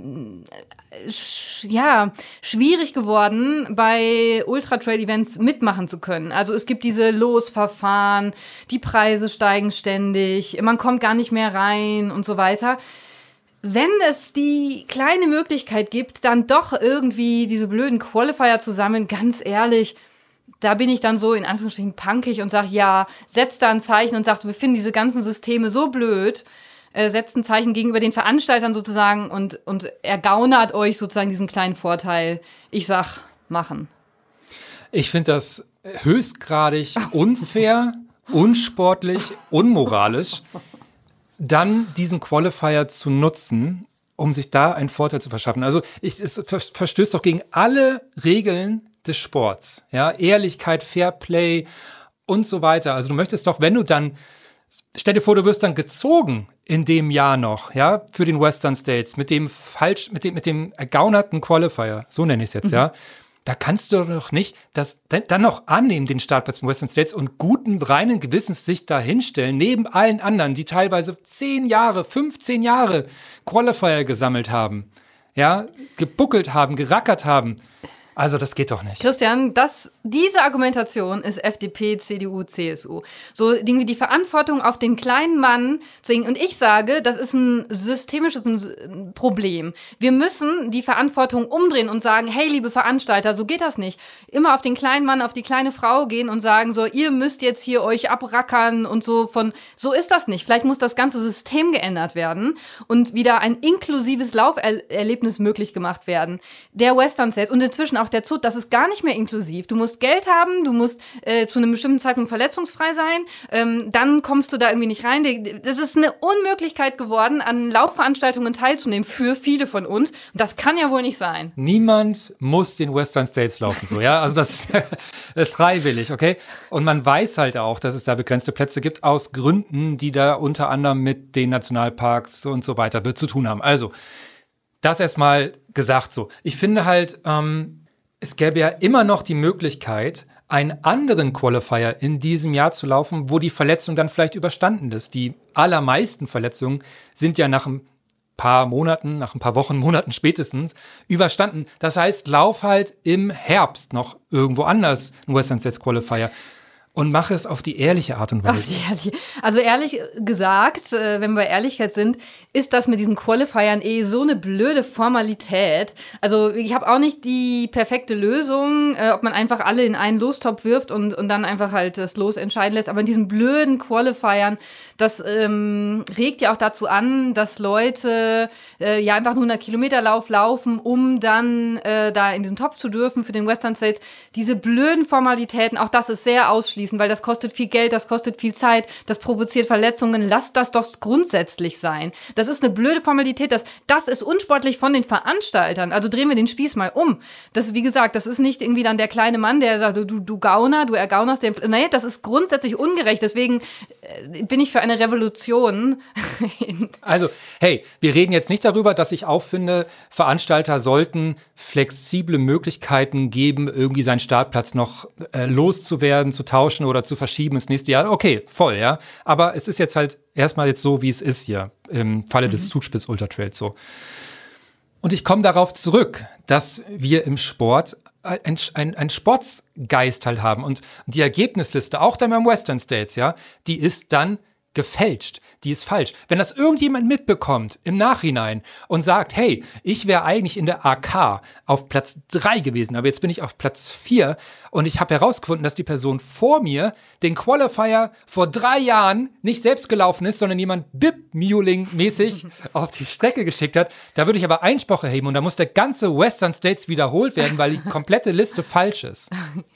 schwierig geworden, bei Ultra-Trail-Events mitmachen zu können. Also es gibt diese Losverfahren, die Preise steigen ständig, man kommt gar nicht mehr rein und so weiter. Wenn es die kleine Möglichkeit gibt, dann doch irgendwie diese blöden Qualifier zu sammeln, ganz ehrlich, da bin ich dann so in Anführungsstrichen punkig und sage, ja, setzt da ein Zeichen und sagt, wir finden diese ganzen Systeme so blöd, setzt ein Zeichen gegenüber den Veranstaltern sozusagen und ergaunert euch sozusagen diesen kleinen Vorteil. Ich sag, machen. Ich finde das höchstgradig unfair, unsportlich, unmoralisch, dann diesen Qualifier zu nutzen, um sich da einen Vorteil zu verschaffen. Also es verstößt doch gegen alle Regeln des Sports. Ja? Ehrlichkeit, Fairplay und so weiter. Also du möchtest doch, wenn du dann, stell dir vor, du wirst dann gezogen in dem Jahr noch, ja, für den Western States, mit dem ergaunerten Qualifier, so nenne ich es jetzt, ja. Da kannst du doch nicht das dann noch annehmen, den Startplatz im Western States und guten, reinen Gewissens sich da hinstellen, neben allen anderen, die teilweise 10 Jahre, 15 Jahre Qualifier gesammelt haben, ja, gebuckelt haben, gerackert haben. Also das geht doch nicht. Christian, diese Argumentation ist FDP, CDU, CSU. So irgendwie die Verantwortung auf den kleinen Mann zu legen. Und ich sage, das ist ein systemisches Problem. Wir müssen die Verantwortung umdrehen und sagen, hey, liebe Veranstalter, so geht das nicht. Immer auf den kleinen Mann, auf die kleine Frau gehen und sagen, so, ihr müsst jetzt hier euch abrackern und so so ist das nicht. Vielleicht muss das ganze System geändert werden und wieder ein inklusives Lauferlebnis möglich gemacht werden. Der Western States und inzwischen auch der ZUT, das ist gar nicht mehr inklusiv. Du musst Geld haben, du musst zu einem bestimmten Zeitpunkt verletzungsfrei sein, dann kommst du da irgendwie nicht rein. Das ist eine Unmöglichkeit geworden, an Laufveranstaltungen teilzunehmen für viele von uns. Und das kann ja wohl nicht sein. Niemand muss den Western States laufen, so, ja. Also das ist freiwillig, okay? Und man weiß halt auch, dass es da begrenzte Plätze gibt, aus Gründen, die da unter anderem mit den Nationalparks und so weiter zu tun haben. Also, das erstmal gesagt so. Ich finde halt, es gäbe ja immer noch die Möglichkeit, einen anderen Qualifier in diesem Jahr zu laufen, wo die Verletzung dann vielleicht überstanden ist. Die allermeisten Verletzungen sind ja nach ein paar Monaten, nach ein paar Wochen, Monaten spätestens überstanden. Das heißt, lauf halt im Herbst noch irgendwo anders einen Western States Qualifier. Und mache es auf die ehrliche Art und Weise. Also ehrlich gesagt, wenn wir bei Ehrlichkeit sind, ist das mit diesen Qualifiern so eine blöde Formalität. Also ich habe auch nicht die perfekte Lösung, ob man einfach alle in einen Lostopf wirft und dann einfach halt das Los entscheiden lässt. Aber in diesen blöden Qualifiern, das regt ja auch dazu an, dass Leute einfach nur 100 Kilometer laufen, um dann da in diesen Topf zu dürfen für den Western States. Diese blöden Formalitäten, auch das ist sehr ausschließlich. beschließen, weil das kostet viel Geld, das kostet viel Zeit, das provoziert Verletzungen. Lasst das doch grundsätzlich sein. Das ist eine blöde Formalität, das ist unsportlich von den Veranstaltern. Also drehen wir den Spieß mal um. Das, wie gesagt, das ist nicht irgendwie dann der kleine Mann, der sagt, du Gauner, du ergaunerst den. Nee, das ist grundsätzlich ungerecht. Deswegen bin ich für eine Revolution. Also, hey, wir reden jetzt nicht darüber, dass ich auch finde, Veranstalter sollten flexible Möglichkeiten geben, irgendwie seinen Startplatz noch loszuwerden, zu tauschen oder zu verschieben ins nächste Jahr. Okay, voll, ja. Aber es ist jetzt halt erstmal jetzt so, wie es ist hier im Falle des Zugspitz-Ultratrails so. Und ich komme darauf zurück, dass wir im Sport einen Sportsgeist halt haben. Und die Ergebnisliste, auch dann beim Western States, ja, die ist dann gefälscht, die ist falsch. Wenn das irgendjemand mitbekommt im Nachhinein und sagt, hey, ich wäre eigentlich in der AK auf Platz 3 gewesen, aber jetzt bin ich auf Platz 4 und ich habe herausgefunden, dass die Person vor mir den Qualifier vor 3 Jahren nicht selbst gelaufen ist, sondern jemand Bib-Muling-mäßig auf die Strecke geschickt hat, da würde ich aber Einspruch erheben und da muss der ganze Western States wiederholt werden, weil die komplette Liste falsch ist.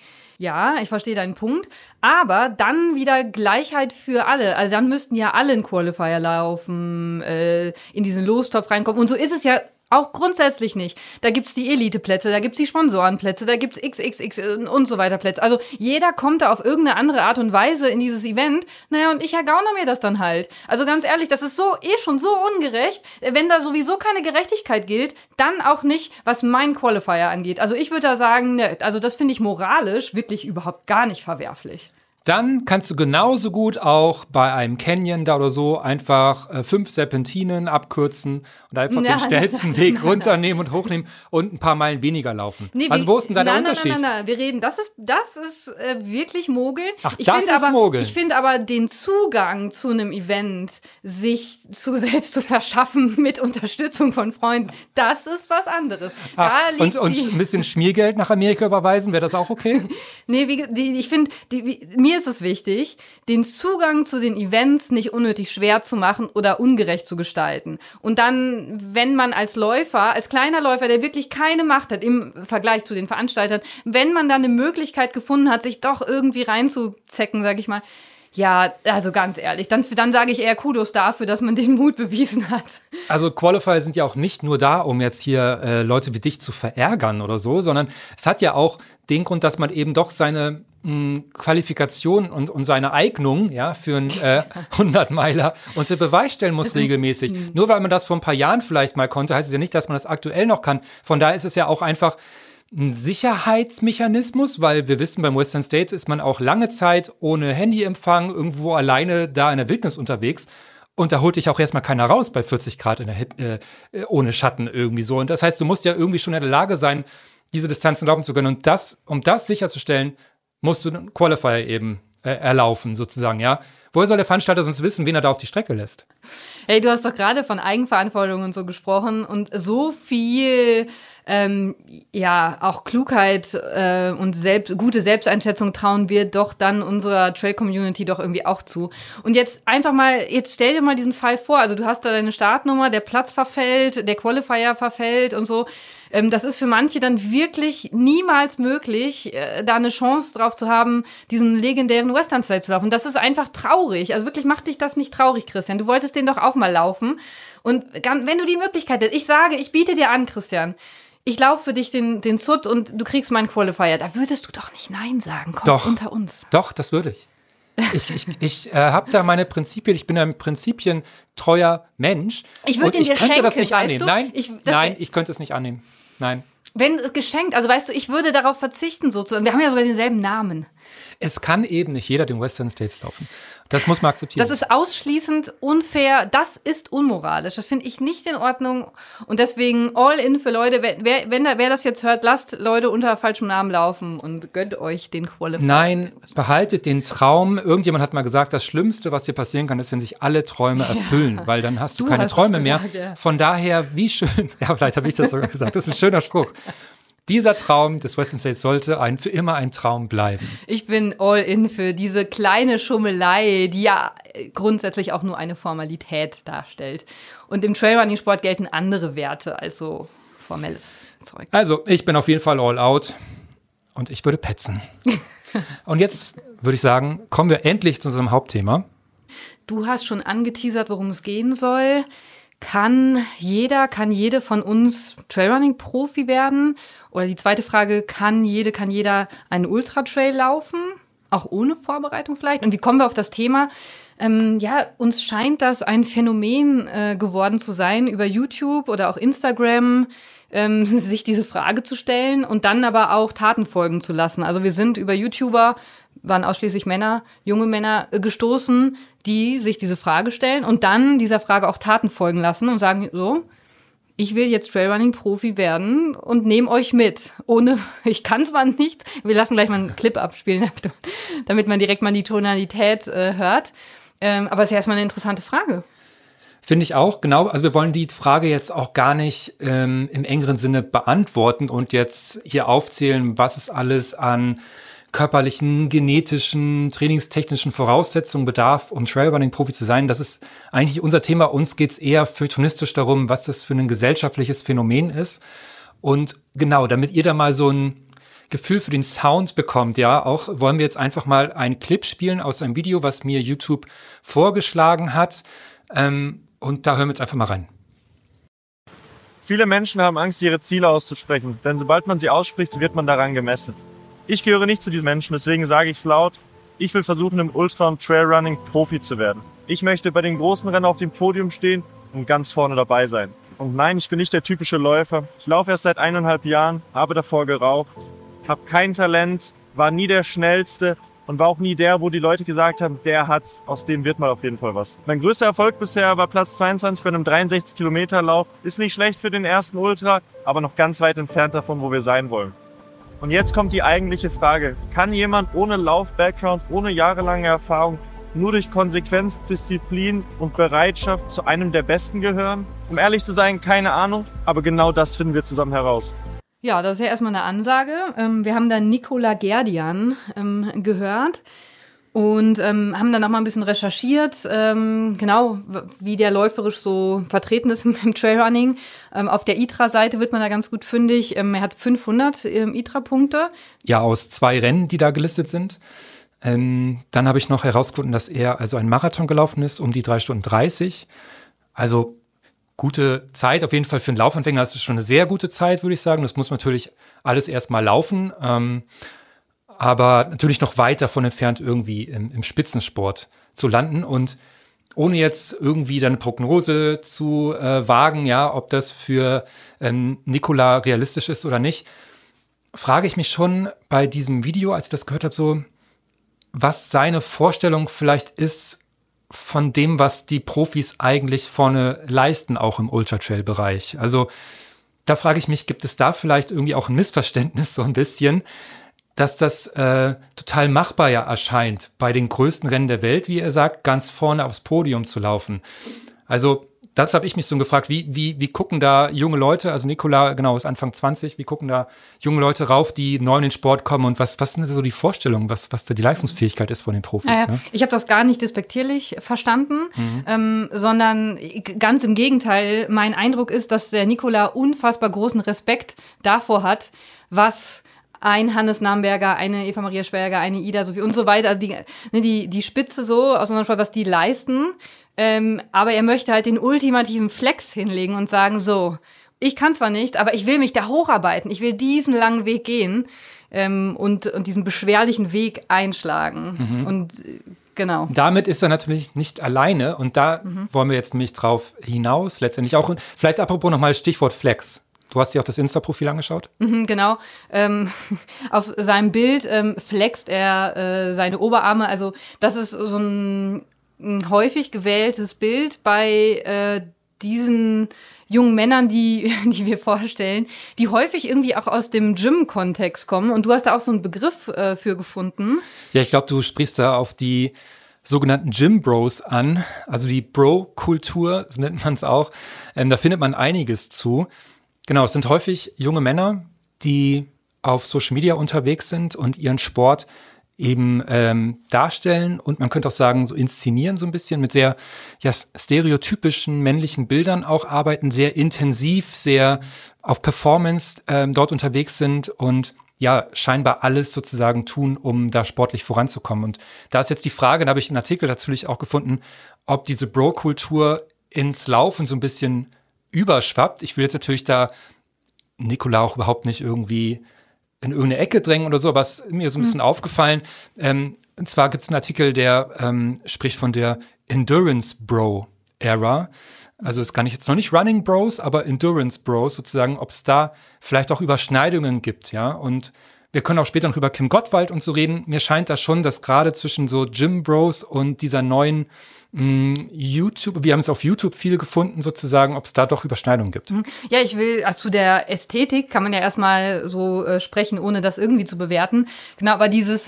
Ja, ich verstehe deinen Punkt. Aber dann wieder Gleichheit für alle. Also dann müssten ja alle einen Qualifier laufen, in diesen Lostopf reinkommen. Und so ist es ja auch grundsätzlich nicht. Da gibt's die Elite-Plätze, da gibt's die Sponsorenplätze, da gibt's XXX und so weiter Plätze. Also jeder kommt da auf irgendeine andere Art und Weise in dieses Event. Naja, und ich ergaunere mir das dann halt. Also ganz ehrlich, das ist so schon so ungerecht. Wenn da sowieso keine Gerechtigkeit gilt, dann auch nicht, was mein Qualifier angeht. Also ich würde da sagen, ne, also das finde ich moralisch wirklich überhaupt gar nicht verwerflich. Dann kannst du genauso gut auch bei einem Canyon da oder so einfach 5 Serpentinen abkürzen und einfach den schnellsten Weg runternehmen und hochnehmen und ein paar Meilen weniger laufen. Nee, also wo ist denn da der Unterschied? Nein, wir reden, das ist wirklich Mogeln. Ach, das ist Mogeln. Ich finde aber den Zugang zu einem Event, sich selbst zu verschaffen mit Unterstützung von Freunden, das ist was anderes. Ach, und ein bisschen Schmiergeld nach Amerika überweisen, wäre das auch okay? Nee, ich finde, mir ist es wichtig, den Zugang zu den Events nicht unnötig schwer zu machen oder ungerecht zu gestalten. Und dann, wenn man als Läufer, als kleiner Läufer, der wirklich keine Macht hat im Vergleich zu den Veranstaltern, wenn man dann eine Möglichkeit gefunden hat, sich doch irgendwie reinzuzecken, sag ich mal, ja, also ganz ehrlich, dann sage ich eher Kudos dafür, dass man den Mut bewiesen hat. Also Qualifier sind ja auch nicht nur da, um jetzt hier Leute wie dich zu verärgern oder so, sondern es hat ja auch den Grund, dass man eben doch seine Qualifikation und seine Eignung ja, für einen 100-Meiler unter Beweis stellen muss regelmäßig. Nur weil man das vor ein paar Jahren vielleicht mal konnte, heißt es ja nicht, dass man das aktuell noch kann. Von daher ist es ja auch einfach ein Sicherheitsmechanismus, weil wir wissen, beim Western States ist man auch lange Zeit ohne Handyempfang irgendwo alleine da in der Wildnis unterwegs. Und da holt dich auch erstmal keiner raus bei 40 Grad ohne Schatten irgendwie so. Und das heißt, du musst ja irgendwie schon in der Lage sein, diese Distanzen laufen zu können. Und um das sicherzustellen, musst du einen Qualifier eben erlaufen, sozusagen, ja. Woher soll der Veranstalter sonst wissen, wen er da auf die Strecke lässt? Hey, du hast doch gerade von Eigenverantwortung und so gesprochen und so viel, auch Klugheit und gute Selbsteinschätzung trauen wir doch dann unserer Trail-Community doch irgendwie auch zu. Und jetzt stell dir mal diesen Fall vor, also du hast da deine Startnummer, der Platz verfällt, der Qualifier verfällt und so. Das ist für manche dann wirklich niemals möglich, da eine Chance drauf zu haben, diesen legendären Western States zu laufen. Das ist einfach traurig. Also wirklich, mach dich das nicht traurig, Christian. Du wolltest den doch auch mal laufen. Und wenn du die Möglichkeit hast, ich biete dir an, Christian, ich laufe für dich den Zut und du kriegst meinen Qualifier. Da würdest du doch nicht Nein sagen. Komm, doch, unter uns. Doch, das würde ich. Ich habe da meine Prinzipien, ich bin ein prinzipientreuer Mensch. Ich würde ihn dir schenken, könnte das nicht weißt annehmen. du? Nein, ich könnte es nicht annehmen. Nein. Wenn es geschenkt, also weißt du, ich würde darauf verzichten sozusagen. Wir haben ja sogar denselben Namen. Es kann eben nicht jeder den Western States laufen. Das muss man akzeptieren. Das ist ausschließend unfair, das ist unmoralisch. Das finde ich nicht in Ordnung. Und deswegen all in für Leute, wer das jetzt hört, lasst Leute unter falschem Namen laufen und gönnt euch den Qualifier. Nein, behaltet den Traum. Irgendjemand hat mal gesagt, das Schlimmste, was dir passieren kann, ist, wenn sich alle Träume erfüllen, weil dann hast du keine Träume mehr. Ja. Von daher, wie schön, ja, vielleicht habe ich das sogar gesagt, das ist ein schöner Spruch. Dieser Traum des Western States sollte für immer ein Traum bleiben. Ich bin all in für diese kleine Schummelei, die ja grundsätzlich auch nur eine Formalität darstellt. Und im Trailrunning-Sport gelten andere Werte als so formelles Zeug. Also, ich bin auf jeden Fall all out und ich würde petzen. Und jetzt würde ich sagen, kommen wir endlich zu unserem Hauptthema. Du hast schon angeteasert, worum es gehen soll. Kann jede von uns Trailrunning-Profi werden? Oder die zweite Frage, kann jeder einen Ultra-Trail laufen? Auch ohne Vorbereitung vielleicht? Und wie kommen wir auf das Thema? Uns scheint das ein Phänomen geworden zu sein, über YouTube oder auch Instagram sich diese Frage zu stellen und dann aber auch Taten folgen zu lassen. Also wir sind über YouTuber, waren ausschließlich Männer, junge Männer, gestoßen, die sich diese Frage stellen und dann dieser Frage auch Taten folgen lassen und sagen, so, ich will jetzt Trailrunning-Profi werden und nehme euch mit. Ich kann zwar nichts, wir lassen gleich mal einen Clip abspielen, damit man direkt mal die Tonalität hört. Aber es ist ja erstmal eine interessante Frage. Finde ich auch, genau. Also wir wollen die Frage jetzt auch gar nicht im engeren Sinne beantworten und jetzt hier aufzählen, was es alles an körperlichen, genetischen, trainingstechnischen Voraussetzungen bedarf, um Trailrunning-Profi zu sein. Das ist eigentlich unser Thema. Uns geht es eher feuilletonistisch darum, was das für ein gesellschaftliches Phänomen ist. Und genau, damit ihr da mal so ein Gefühl für den Sound bekommt, ja, auch wollen wir jetzt einfach mal einen Clip spielen aus einem Video, was mir YouTube vorgeschlagen hat. Und da hören wir jetzt einfach mal rein. Viele Menschen haben Angst, ihre Ziele auszusprechen, denn sobald man sie ausspricht, wird man daran gemessen. Ich gehöre nicht zu diesen Menschen, deswegen sage ich es laut. Ich will versuchen, im Ultra- und Trailrunning Profi zu werden. Ich möchte bei den großen Rennen auf dem Podium stehen und ganz vorne dabei sein. Und nein, ich bin nicht der typische Läufer. Ich laufe erst seit 1,5 Jahren, habe davor geraucht, habe kein Talent, war nie der Schnellste und war auch nie der, wo die Leute gesagt haben, der hat's, aus dem wird mal auf jeden Fall was. Mein größter Erfolg bisher war Platz 22 bei einem 63-Kilometer-Lauf. Ist nicht schlecht für den ersten Ultra, aber noch ganz weit entfernt davon, wo wir sein wollen. Und jetzt kommt die eigentliche Frage. Kann jemand ohne Lauf-Background, ohne jahrelange Erfahrung, nur durch Konsequenz, Disziplin und Bereitschaft zu einem der Besten gehören? Um ehrlich zu sein, keine Ahnung, aber genau das finden wir zusammen heraus. Ja, das ist ja erstmal eine Ansage. Wir haben dann Nicola Gerdian gehört und haben dann auch mal ein bisschen recherchiert, genau, wie der läuferisch so vertreten ist im Trailrunning. Auf der ITRA-Seite wird man da ganz gut fündig. Er hat 500 ITRA-Punkte. Ja, aus 2 Rennen, die da gelistet sind. Dann habe ich noch herausgefunden, dass er also einen Marathon gelaufen ist, um die 3 Stunden 30. Also gute Zeit, auf jeden Fall für einen Laufanfänger. Das ist schon eine sehr gute Zeit, würde ich sagen. Das muss natürlich alles erstmal laufen. Aber natürlich noch weit davon entfernt, irgendwie im Spitzensport zu landen. Und ohne jetzt irgendwie dann eine Prognose zu wagen, ja, ob das für Nicola realistisch ist oder nicht, frage ich mich schon bei diesem Video, als ich das gehört habe, so, was seine Vorstellung vielleicht ist von dem, was die Profis eigentlich vorne leisten, auch im Ultra-Trail-Bereich. Also da frage ich mich, gibt es da vielleicht irgendwie auch ein Missverständnis so ein bisschen, dass das total machbar ja erscheint, bei den größten Rennen der Welt, wie er sagt, ganz vorne aufs Podium zu laufen. Also das habe ich mich so gefragt, wie gucken da junge Leute, also Nicola, genau, ist Anfang 20, wie gucken da junge Leute rauf, die neu in den Sport kommen und was sind so die Vorstellungen, was da die Leistungsfähigkeit ist von den Profis? Ne? Ich habe das gar nicht despektierlich verstanden, sondern ganz im Gegenteil. Mein Eindruck ist, dass der Nicola unfassbar großen Respekt davor hat, was ein Hannes Namberger, eine Eva Maria Schwerger, eine Ida Sophie und so weiter, die Spitze so aus unserem Sport, was die leisten. Aber er möchte halt den ultimativen Flex hinlegen und sagen, so, ich kann zwar nicht, aber ich will mich da hocharbeiten. Ich will diesen langen Weg gehen und diesen beschwerlichen Weg einschlagen. Und genau. Damit ist er natürlich nicht alleine und da wollen wir jetzt nämlich drauf hinaus letztendlich auch. Vielleicht apropos nochmal Stichwort Flex. Du hast dir auch das Insta-Profil angeschaut? Genau. Auf seinem Bild flext er seine Oberarme. Also das ist so ein häufig gewähltes Bild bei diesen jungen Männern, die wir vorstellen, die häufig irgendwie auch aus dem Gym-Kontext kommen. Und du hast da auch so einen Begriff für gefunden. Ja, ich glaube, du sprichst da auf die sogenannten Gym-Bros an. Also die Bro-Kultur, so nennt man es auch. Da findet man einiges zu. Genau, es sind häufig junge Männer, die auf Social Media unterwegs sind und ihren Sport eben darstellen und man könnte auch sagen, so inszenieren so ein bisschen, mit sehr stereotypischen männlichen Bildern auch arbeiten, sehr intensiv, sehr auf Performance dort unterwegs sind und ja scheinbar alles sozusagen tun, um da sportlich voranzukommen. Und da ist jetzt die Frage, da habe ich einen Artikel natürlich auch gefunden, ob diese Bro-Kultur ins Laufen so ein bisschen überschwappt. Ich will jetzt natürlich da Nikola auch überhaupt nicht irgendwie in irgendeine Ecke drängen oder so, aber es ist mir so ein bisschen aufgefallen. Und zwar gibt es einen Artikel, der spricht von der Endurance-Bro-Ära. Also es kann ich jetzt noch nicht Running Bros, aber Endurance Bros sozusagen, ob es da vielleicht auch Überschneidungen gibt, ja. Und wir können auch später noch über Kim Gottwald und so reden. Mir scheint da schon, dass gerade zwischen so Gym Bros und dieser neuen YouTube, wir haben es auf YouTube viel gefunden sozusagen, ob es da doch Überschneidungen gibt. Ja, ich will, zu der Ästhetik kann man ja erstmal so sprechen, ohne das irgendwie zu bewerten. Genau, aber dieses,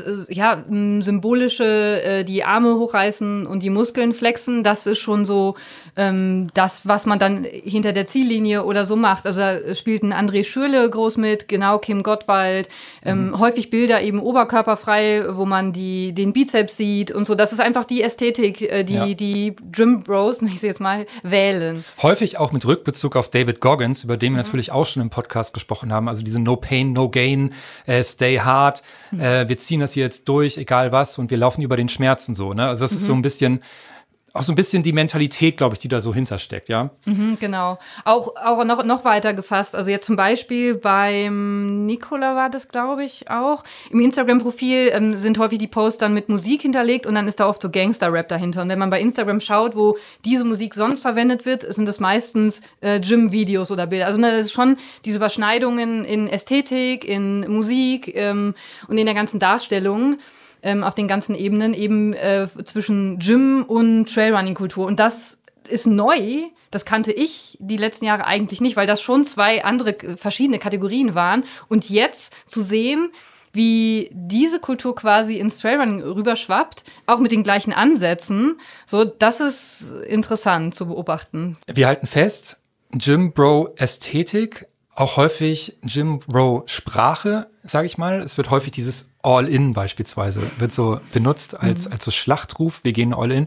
symbolische, die Arme hochreißen und die Muskeln flexen, das ist schon so das, was man dann hinter der Ziellinie oder so macht. Also da spielt ein André Schürrle groß mit, genau, Kim Gottwald, häufig Bilder eben oberkörperfrei, wo man den Bizeps sieht und so. Das ist einfach die Ästhetik, die Gym Bros, ich sag jetzt mal, wählen. Häufig auch mit Rückbezug auf David Goggins, über den wir natürlich auch schon im Podcast gesprochen haben. Also diese No Pain, No Gain, Stay Hard. Wir ziehen das hier jetzt durch, egal was, und wir laufen über den Schmerzen so. Ne? Also das ist so ein bisschen auch so ein bisschen die Mentalität, glaube ich, die da so hintersteckt, ja? Genau. Auch noch weiter gefasst. Also jetzt zum Beispiel beim Nikola war das, glaube ich, auch. Im Instagram-Profil sind häufig die Posts dann mit Musik hinterlegt und dann ist da oft so Gangster-Rap dahinter. Und wenn man bei Instagram schaut, wo diese Musik sonst verwendet wird, sind das meistens Gym-Videos oder Bilder. Also das ist schon diese Überschneidungen in Ästhetik, in Musik und in der ganzen Darstellung. Auf den ganzen Ebenen eben zwischen Gym und Trailrunning-Kultur. Und das ist neu, das kannte ich die letzten Jahre eigentlich nicht, weil das schon zwei andere verschiedene Kategorien waren. Und jetzt zu sehen, wie diese Kultur quasi ins Trailrunning rüberschwappt, auch mit den gleichen Ansätzen, so, das ist interessant zu beobachten. Wir halten fest, Gym-Bro-Ästhetik, auch häufig Gym-Bro-Sprache, sage ich mal. Es wird häufig dieses All-In beispielsweise, wird so benutzt als so Schlachtruf, wir gehen All-In.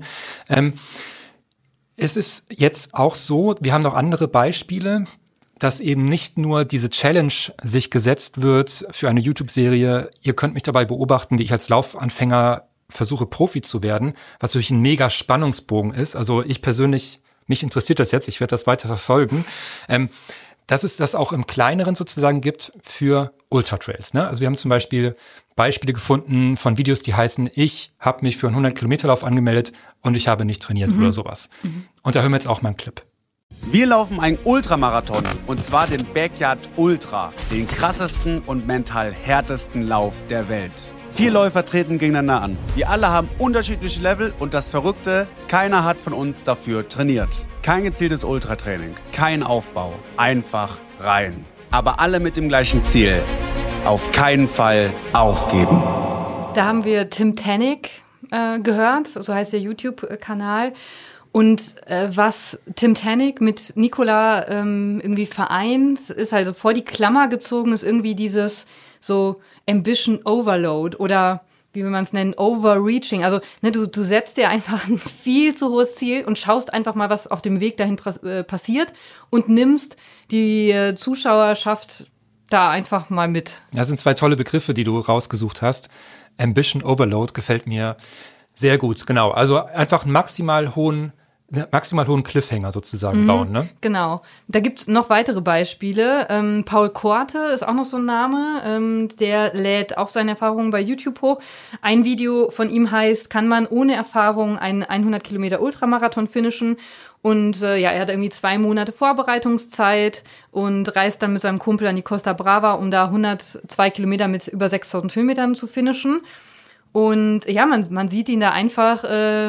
Es ist jetzt auch so, wir haben noch andere Beispiele, dass eben nicht nur diese Challenge sich gesetzt wird für eine YouTube-Serie, ihr könnt mich dabei beobachten, wie ich als Laufanfänger versuche, Profi zu werden, was natürlich ein mega Spannungsbogen ist. Also ich persönlich, mich interessiert das jetzt, ich werde das weiter verfolgen. Dass es das auch im Kleineren sozusagen gibt für Ultratrails. Ne? Also wir haben zum Beispiel Beispiele gefunden von Videos, die heißen, ich habe mich für einen 100-Kilometer-Lauf angemeldet und ich habe nicht trainiert oder sowas. Und da hören wir jetzt auch mal einen Clip. Wir laufen einen Ultramarathon, und zwar den Backyard Ultra, den krassesten und mental härtesten Lauf der Welt. 4 Läufer treten gegeneinander an. Wir alle haben unterschiedliche Level und das Verrückte, keiner hat von uns dafür trainiert. Kein gezieltes Ultratraining, kein Aufbau, einfach rein. Aber alle mit dem gleichen Ziel, auf keinen Fall aufgeben. Da haben wir Tim Tänak gehört, so heißt der YouTube-Kanal. Und was Tim Tänak mit Nikola irgendwie vereint, ist also vor die Klammer gezogen, ist irgendwie dieses so Ambition Overload oder wie will man es nennen, Overreaching. Also ne, du setzt dir einfach ein viel zu hohes Ziel und schaust einfach mal, was auf dem Weg dahin passiert und nimmst die Zuschauerschaft da einfach mal mit. Das sind 2 tolle Begriffe, die du rausgesucht hast. Ambition Overload gefällt mir sehr gut, genau. Also einfach einen maximal hohen Cliffhanger sozusagen bauen, ne? Genau. Da gibt's noch weitere Beispiele. Paul Korte ist auch noch so ein Name. Der lädt auch seine Erfahrungen bei YouTube hoch. Ein Video von ihm heißt, kann man ohne Erfahrung einen 100 Kilometer Ultramarathon finishen? Und er hat irgendwie 2 Monate Vorbereitungszeit und reist dann mit seinem Kumpel an die Costa Brava, um da 102 Kilometer mit über 6.000 Höhenmetern zu finishen. Und ja, man sieht ihn da einfach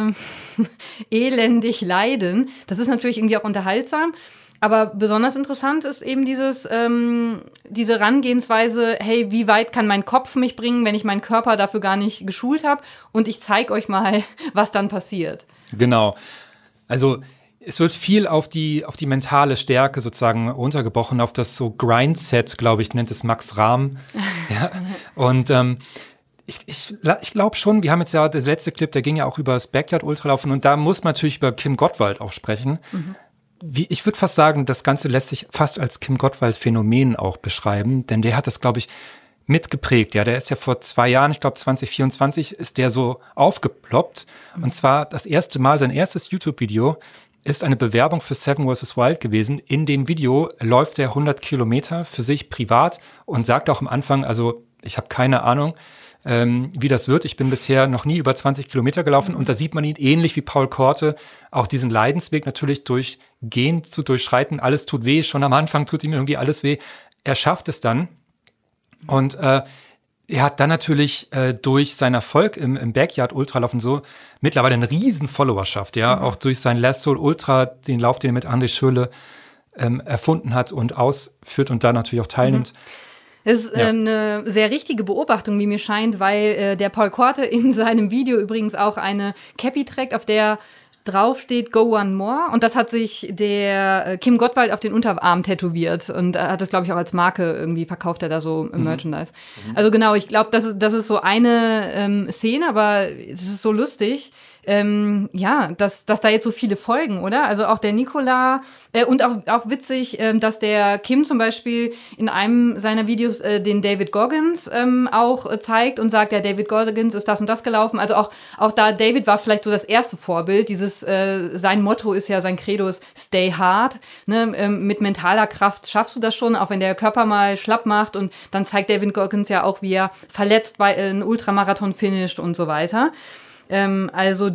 elendig leiden. Das ist natürlich irgendwie auch unterhaltsam. Aber besonders interessant ist eben diese Herangehensweise, hey, wie weit kann mein Kopf mich bringen, wenn ich meinen Körper dafür gar nicht geschult habe? Und ich zeige euch mal, was dann passiert. Genau. Also es wird viel auf die mentale Stärke sozusagen runtergebrochen, auf das so Grindset, glaube ich, nennt es Max Rahm. Ja. Und ich glaube schon, wir haben jetzt ja, der letzte Clip, der ging ja auch über das Backyard Ultralaufen und da muss man natürlich über Kim Gottwald auch sprechen. Ich würde fast sagen, das Ganze lässt sich fast als Kim Gottwald Phänomen auch beschreiben, denn der hat das, glaube ich, mitgeprägt. Ja, der ist ja vor 2 Jahren, ich glaube 2024, ist der so aufgeploppt. Und zwar das erste Mal, sein erstes YouTube-Video ist eine Bewerbung für Seven vs. Wild gewesen. In dem Video läuft er 100 Kilometer für sich privat und sagt auch am Anfang, also ich habe keine Ahnung, wie das wird. Ich bin bisher noch nie über 20 Kilometer gelaufen und da sieht man ihn ähnlich wie Paul Korte auch diesen Leidensweg natürlich zu durchschreiten. Alles tut weh, schon am Anfang tut ihm irgendwie alles weh. Er schafft es dann und er hat dann natürlich durch seinen Erfolg im Backyard-Ultralauf und so mittlerweile eine riesen Followerschaft, ja, auch durch sein Last Soul Ultra, den Lauf, den er mit André Schürrle erfunden hat und ausführt und da natürlich auch teilnimmt. Das ist eine sehr richtige Beobachtung, wie mir scheint, weil der Paul Korte in seinem Video übrigens auch eine Cappy trägt, auf der drauf steht Go One More und das hat sich der Kim Gottwald auf den Unterarm tätowiert und hat das, glaube ich, auch als Marke irgendwie verkauft, er da so Merchandise. Also genau, ich glaube, das ist so eine Szene, aber es ist so lustig, dass da jetzt so viele folgen, oder? Also auch der Nikola und auch witzig, dass der Kim zum Beispiel in einem seiner Videos den David Goggins auch zeigt und sagt, ja, David Goggins ist das und das gelaufen. Also auch da, David war vielleicht so das erste Vorbild. Sein Motto ist ja, sein Credo ist Stay Hard. Ne? Mit mentaler Kraft schaffst du das schon, auch wenn der Körper mal schlapp macht. Und dann zeigt David Goggins ja auch, wie er verletzt bei einem Ultramarathon finisht und so weiter. Also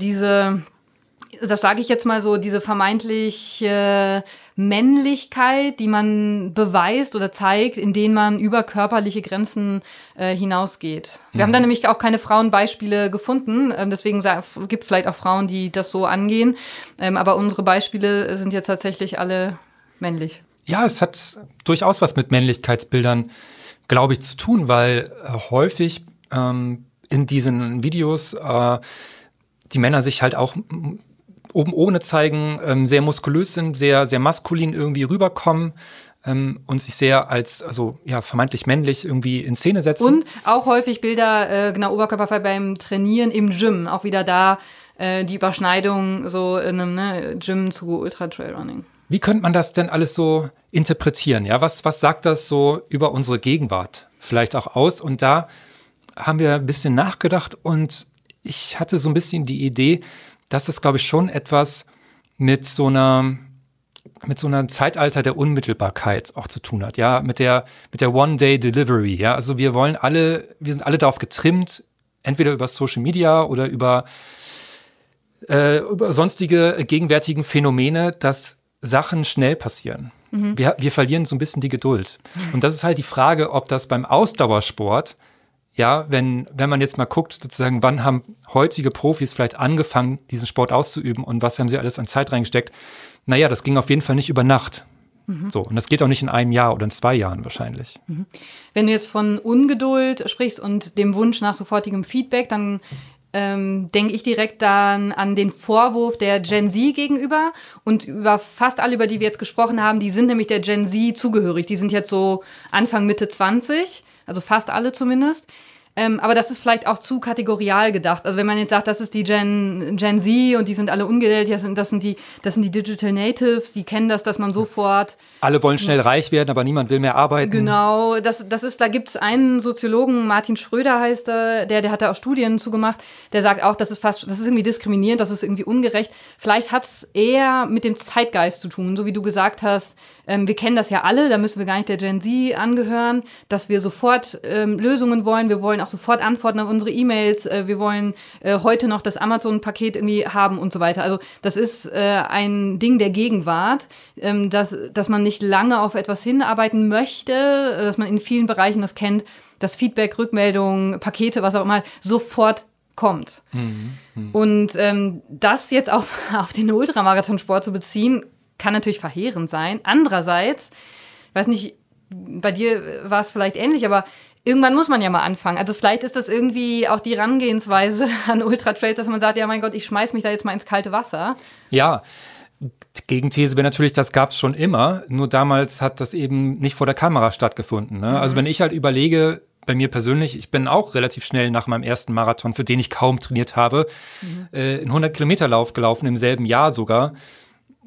das sage ich jetzt mal so, diese vermeintliche Männlichkeit, die man beweist oder zeigt, in denen man über körperliche Grenzen hinausgeht. Wir haben da nämlich auch keine Frauenbeispiele gefunden, deswegen gibt es vielleicht auch Frauen, die das so angehen, aber unsere Beispiele sind jetzt tatsächlich alle männlich. Ja, es hat durchaus was mit Männlichkeitsbildern, glaube ich, zu tun, weil häufig in diesen Videos die Männer sich halt auch oben ohne zeigen, sehr muskulös sind, sehr, sehr maskulin irgendwie rüberkommen und sich sehr als, vermeintlich männlich irgendwie in Szene setzen. Und auch häufig Bilder, oberkörperfrei beim Trainieren im Gym, auch wieder da die Überschneidung so in einem Gym zu Ultra-Trail-Running. Wie könnte man das denn alles so interpretieren? Ja, was sagt das so über unsere Gegenwart vielleicht auch aus? Und da haben wir ein bisschen nachgedacht und ich hatte so ein bisschen die Idee, dass das, glaube ich, schon etwas mit so einem Zeitalter der Unmittelbarkeit auch zu tun hat, ja, mit der One-Day-Delivery, ja, also wir sind alle darauf getrimmt, entweder über Social Media oder über sonstige gegenwärtigen Phänomene, dass Sachen schnell passieren. Wir verlieren so ein bisschen die Geduld. Und das ist halt die Frage, ob das beim Ausdauersport, ja, wenn man jetzt mal guckt, sozusagen, wann haben heutige Profis vielleicht angefangen, diesen Sport auszuüben und was haben sie alles an Zeit reingesteckt? Naja, das ging auf jeden Fall nicht über Nacht. So, und das geht auch nicht in einem Jahr oder in 2 Jahren wahrscheinlich. Wenn du jetzt von Ungeduld sprichst und dem Wunsch nach sofortigem Feedback, dann denke ich direkt dann an den Vorwurf der Gen Z gegenüber und über fast alle, über die wir jetzt gesprochen haben, die sind nämlich der Gen Z zugehörig. Die sind jetzt so Anfang, Mitte 20, also fast alle zumindest. Aber das ist vielleicht auch zu kategorial gedacht. Also wenn man jetzt sagt, das ist die Gen Z und die sind alle ungeduldig, das sind die Digital Natives, die kennen das, dass man sofort... Alle wollen schnell reich werden, aber niemand will mehr arbeiten. Genau, da gibt es einen Soziologen, Martin Schröder heißt er, der hat da auch Studien zugemacht, der sagt auch, das ist irgendwie diskriminierend, das ist irgendwie ungerecht. Vielleicht hat es eher mit dem Zeitgeist zu tun, so wie du gesagt hast, wir kennen das ja alle, da müssen wir gar nicht der Gen Z angehören, dass wir sofort Lösungen wollen, wir wollen auch sofort antworten auf unsere E-Mails, wir wollen heute noch das Amazon-Paket irgendwie haben und so weiter. Also das ist ein Ding der Gegenwart, dass man nicht lange auf etwas hinarbeiten möchte, dass man in vielen Bereichen das kennt, dass Feedback, Rückmeldungen, Pakete, was auch immer, sofort kommt. Und das jetzt auf den Ultramarathonsport zu beziehen, kann natürlich verheerend sein. Andererseits, ich weiß nicht, bei dir war es vielleicht ähnlich, aber irgendwann muss man ja mal anfangen. Also vielleicht ist das irgendwie auch die Herangehensweise an Ultra-Trails, dass man sagt, ja mein Gott, ich schmeiß mich da jetzt mal ins kalte Wasser. Ja, die Gegenthese wäre natürlich, das gab es schon immer, nur damals hat das eben nicht vor der Kamera stattgefunden. Ne? Also wenn ich halt überlege, bei mir persönlich, ich bin auch relativ schnell nach meinem ersten Marathon, für den ich kaum trainiert habe, einen 100-Kilometer-Lauf gelaufen, im selben Jahr sogar.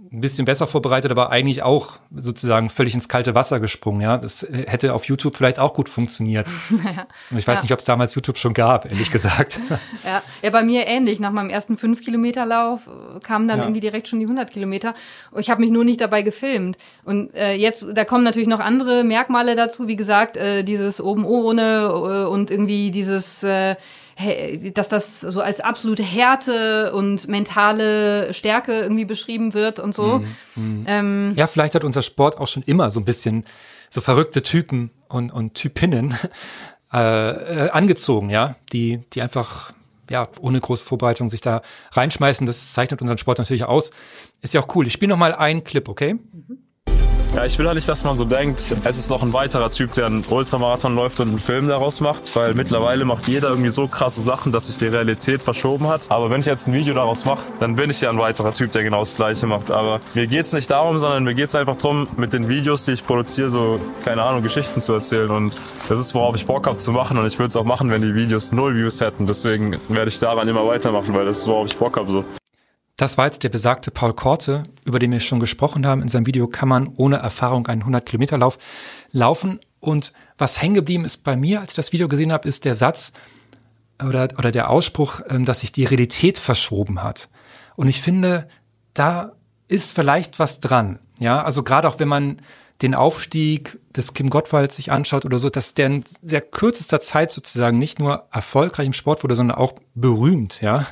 ein bisschen besser vorbereitet, aber eigentlich auch sozusagen völlig ins kalte Wasser gesprungen. Ja, das hätte auf YouTube vielleicht auch gut funktioniert. Ich weiß nicht, ob es damals YouTube schon gab, ehrlich gesagt. Ja, bei mir ähnlich. Nach meinem ersten 5-Kilometer-Lauf kamen dann irgendwie direkt schon die 100 Kilometer. Ich habe mich nur nicht dabei gefilmt. Und jetzt, da kommen natürlich noch andere Merkmale dazu. Wie gesagt, dieses oben ohne und irgendwie dieses dass das so als absolute Härte und mentale Stärke irgendwie beschrieben wird und so. Ja, vielleicht hat unser Sport auch schon immer so ein bisschen so verrückte Typen und Typinnen angezogen, ja, die einfach ohne große Vorbereitung sich da reinschmeißen. Das zeichnet unseren Sport natürlich aus. Ist ja auch cool. Ich spiele noch mal einen Clip, okay? Ja, ich will halt nicht, dass man so denkt, es ist noch ein weiterer Typ, der einen Ultramarathon läuft und einen Film daraus macht, weil mittlerweile macht jeder irgendwie so krasse Sachen, dass sich die Realität verschoben hat. Aber wenn ich jetzt ein Video daraus mache, dann bin ich ja ein weiterer Typ, der genau das Gleiche macht. Aber mir geht's nicht darum, sondern mir geht's einfach darum, mit den Videos, die ich produziere, so, keine Ahnung, Geschichten zu erzählen. Und das ist, worauf ich Bock habe zu machen. Und ich würde es auch machen, wenn die Videos 0 Views hätten. Deswegen werde ich daran immer weitermachen, weil das ist, worauf ich Bock habe. So. Das war jetzt der besagte Paul Korte, über den wir schon gesprochen haben. In seinem Video kann man ohne Erfahrung einen 100-Kilometer-Lauf laufen. Und was hängen geblieben ist bei mir, als ich das Video gesehen habe, ist der Satz oder der Ausspruch, dass sich die Realität verschoben hat. Und ich finde, da ist vielleicht was dran. Ja, also gerade auch wenn man den Aufstieg des Kim Gottwald sich anschaut oder so, dass der in sehr kürzester Zeit sozusagen nicht nur erfolgreich im Sport wurde, sondern auch berühmt, ja.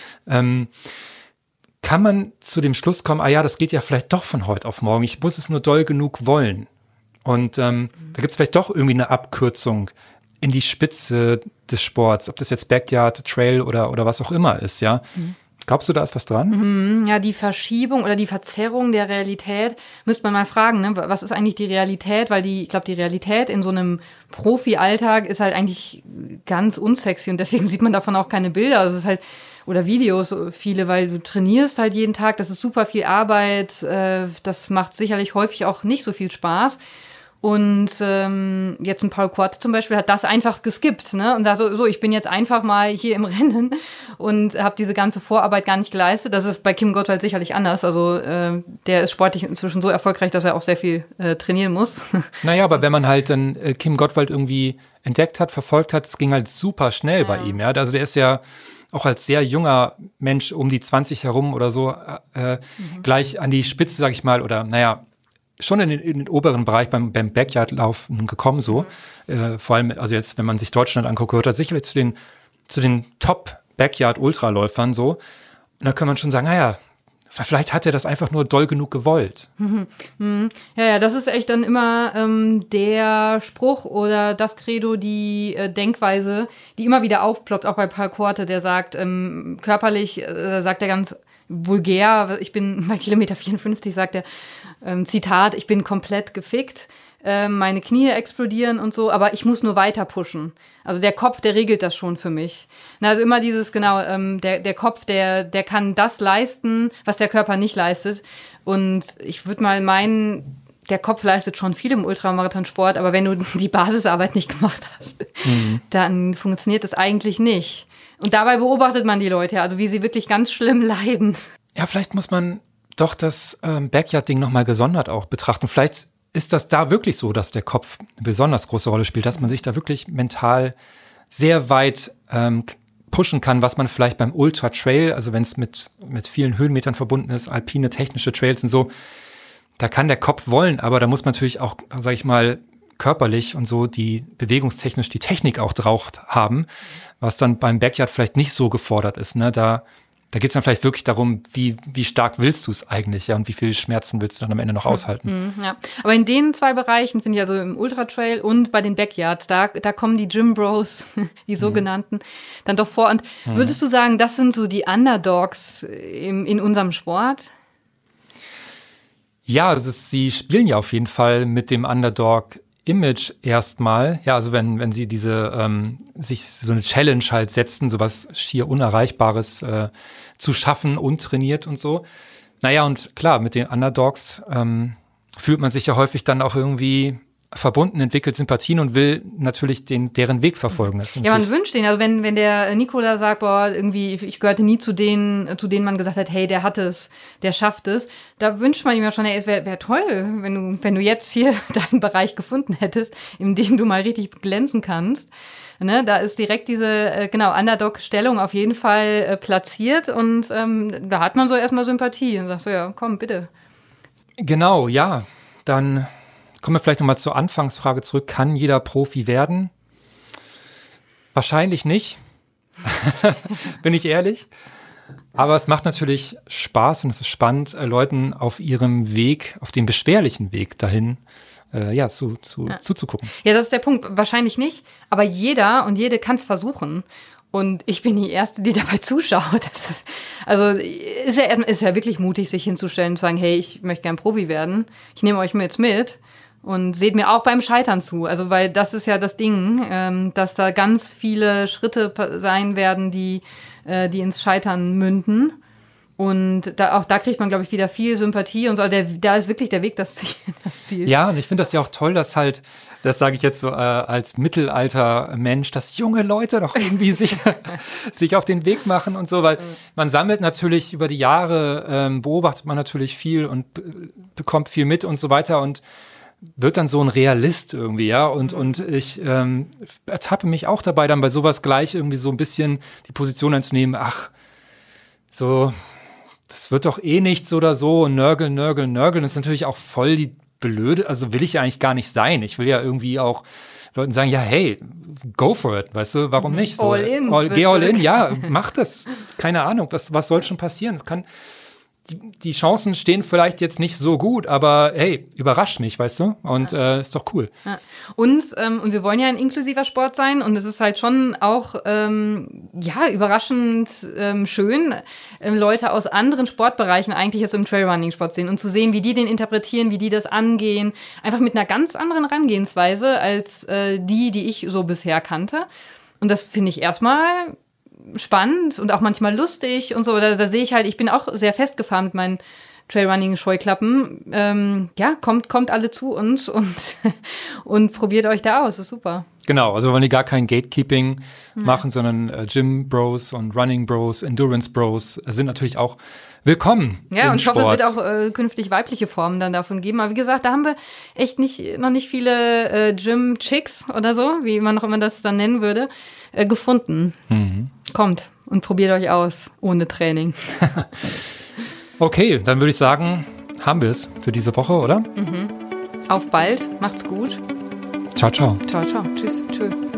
Kann man zu dem Schluss kommen, das geht ja vielleicht doch von heute auf morgen, ich muss es nur doll genug wollen. Und da gibt es vielleicht doch irgendwie eine Abkürzung in die Spitze des Sports, ob das jetzt Backyard, Trail oder was auch immer ist, ja. Glaubst du, da ist was dran? Ja, die Verschiebung oder die Verzerrung der Realität, müsste man mal fragen, ne? Was ist eigentlich die Realität? Weil ich glaube, die Realität in so einem Profi-Alltag ist halt eigentlich ganz unsexy und deswegen sieht man davon auch keine Bilder. Also es ist halt oder Videos viele, weil du trainierst halt jeden Tag, das ist super viel Arbeit, das macht sicherlich häufig auch nicht so viel Spaß. Und jetzt ein Paul Korte zum Beispiel hat das einfach geskippt, ne? Und sagt so, ich bin jetzt einfach mal hier im Rennen und habe diese ganze Vorarbeit gar nicht geleistet. Das ist bei Kim Gottwald sicherlich anders. Also der ist sportlich inzwischen so erfolgreich, dass er auch sehr viel trainieren muss. Naja, aber wenn man halt dann Kim Gottwald irgendwie entdeckt hat, verfolgt hat, es ging halt super schnell bei ihm, ja. Also der ist ja auch als sehr junger Mensch um die 20 herum oder so gleich an die Spitze, sag ich mal, oder schon in den oberen Bereich beim Backyard-Laufen gekommen, so. Vor allem, also jetzt, wenn man sich Deutschland anguckt, gehört er sicherlich zu den Top-Backyard-Ultraläufern, so. Und da kann man schon sagen, vielleicht hat er das einfach nur doll genug gewollt. Ja, das ist echt dann immer der Spruch oder das Credo, die Denkweise, die immer wieder aufploppt, auch bei Paul Korte, der sagt, körperlich sagt er ganz vulgär, ich bin bei Kilometer 54, sagt er, Zitat, ich bin komplett gefickt, meine Knie explodieren und so, aber ich muss nur weiter pushen. Also der Kopf, der regelt das schon für mich. Also immer dieses, genau, der Kopf, der kann das leisten, was der Körper nicht leistet. Und ich würde mal meinen, der Kopf leistet schon viel im Ultramarathonsport, aber wenn du die Basisarbeit nicht gemacht hast, dann funktioniert das eigentlich nicht. Und dabei beobachtet man die Leute, also wie sie wirklich ganz schlimm leiden. Ja, vielleicht muss man doch das Backyard-Ding nochmal gesondert auch betrachten. Vielleicht ist das da wirklich so, dass der Kopf eine besonders große Rolle spielt, dass man sich da wirklich mental sehr weit pushen kann, was man vielleicht beim Ultra-Trail, also wenn es mit vielen Höhenmetern verbunden ist, alpine, technische Trails und so, da kann der Kopf wollen, aber da muss man natürlich auch, sag ich mal, körperlich und so die bewegungstechnisch die Technik auch drauf haben, was dann beim Backyard vielleicht nicht so gefordert ist, ne? Da geht es dann vielleicht wirklich darum, wie stark willst du es eigentlich, ja, und wie viel Schmerzen willst du dann am Ende noch aushalten. Ja, aber in den zwei Bereichen, finde ich, also im Ultra-Trail und bei den Backyards, da kommen die Gym Bros, die sogenannten, dann doch vor. Und würdest du sagen, das sind so die Underdogs in unserem Sport? Ja, also sie spielen ja auf jeden Fall mit dem Underdog-Image erstmal. Ja, also wenn sie diese sich so eine Challenge halt setzen, sowas schier Unerreichbares zu schaffen und trainiert und so. Naja, und klar, mit den Underdogs fühlt man sich ja häufig dann auch irgendwie verbunden, entwickelt Sympathien und will natürlich deren Weg verfolgen. Das ist ja, man wünscht den. Also wenn der Nikola sagt, boah, irgendwie, ich gehörte nie zu denen man gesagt hat, hey, der hat es, der schafft es, da wünscht man ihm ja schon, hey, es wäre toll, wenn du jetzt hier deinen Bereich gefunden hättest, in dem du mal richtig glänzen kannst. Ne, da ist direkt diese, Underdog-Stellung auf jeden Fall platziert und da hat man so erstmal Sympathie und sagt so, ja, komm, bitte. Genau, ja. Dann kommen wir vielleicht nochmal zur Anfangsfrage zurück. Kann jeder Profi werden? Wahrscheinlich nicht. Bin ich ehrlich. Aber es macht natürlich Spaß und es ist spannend, Leuten auf ihrem Weg, auf dem beschwerlichen Weg dahin, zuzugucken. Ja, das ist der Punkt. Wahrscheinlich nicht. Aber jeder und jede kann es versuchen. Und ich bin die Erste, die dabei zuschaut. Ist ja wirklich mutig, sich hinzustellen und zu sagen, hey, ich möchte gern Profi werden. Ich nehme euch jetzt mit und seht mir auch beim Scheitern zu. Also, weil das ist ja das Ding, dass da ganz viele Schritte sein werden, die ins Scheitern münden. Und da kriegt man, glaube ich, wieder viel Sympathie und so. Da ist wirklich der Weg das Ziel. Ja, und ich finde das ja auch toll, dass halt, das sage ich jetzt so als Mittelalter-Mensch, dass junge Leute noch irgendwie sich auf den Weg machen und so, weil man sammelt natürlich über die Jahre, beobachtet man natürlich viel und bekommt viel mit und so weiter und wird dann so ein Realist irgendwie, ja, und ich ertappe mich auch dabei, dann bei sowas gleich irgendwie so ein bisschen die Position einzunehmen, so, das wird doch eh nichts oder so, und nörgeln, das ist natürlich auch voll die blöde, also will ich ja eigentlich gar nicht sein. Ich will ja irgendwie auch Leuten sagen, ja, hey, go for it, weißt du, warum nicht? So, all in. Geh all in, ja, mach das. Keine Ahnung, was soll schon passieren? Die Chancen stehen vielleicht jetzt nicht so gut, aber hey, überrascht mich, weißt du? Und ist doch cool. Ja. Und wir wollen ja ein inklusiver Sport sein und es ist halt schon auch überraschend schön, Leute aus anderen Sportbereichen eigentlich jetzt im Trailrunning-Sport sehen und zu sehen, wie die den interpretieren, wie die das angehen. Einfach mit einer ganz anderen Herangehensweise als die ich so bisher kannte. Und das finde ich erstmal spannend und auch manchmal lustig und so. Da sehe ich halt, ich bin auch sehr festgefahren mit meinen Trailrunning-Scheuklappen. Kommt alle zu uns und probiert euch da aus. Das ist super. Genau, also wir wollen hier gar kein Gatekeeping machen, sondern Gym Bros und Running Bros, Endurance Bros sind natürlich auch willkommen. Ja, und ich hoffe, Sport. es wird auch künftig weibliche Formen dann davon geben. Aber wie gesagt, da haben wir echt noch nicht viele Gym-Chicks oder so, wie man auch immer das dann nennen würde, gefunden. Mhm. Kommt und probiert euch aus, ohne Training. Okay, dann würde ich sagen, haben wir es für diese Woche, oder? Mhm. Auf bald, macht's gut. Ciao, ciao. Ciao, ciao. Tschüss. Tschö.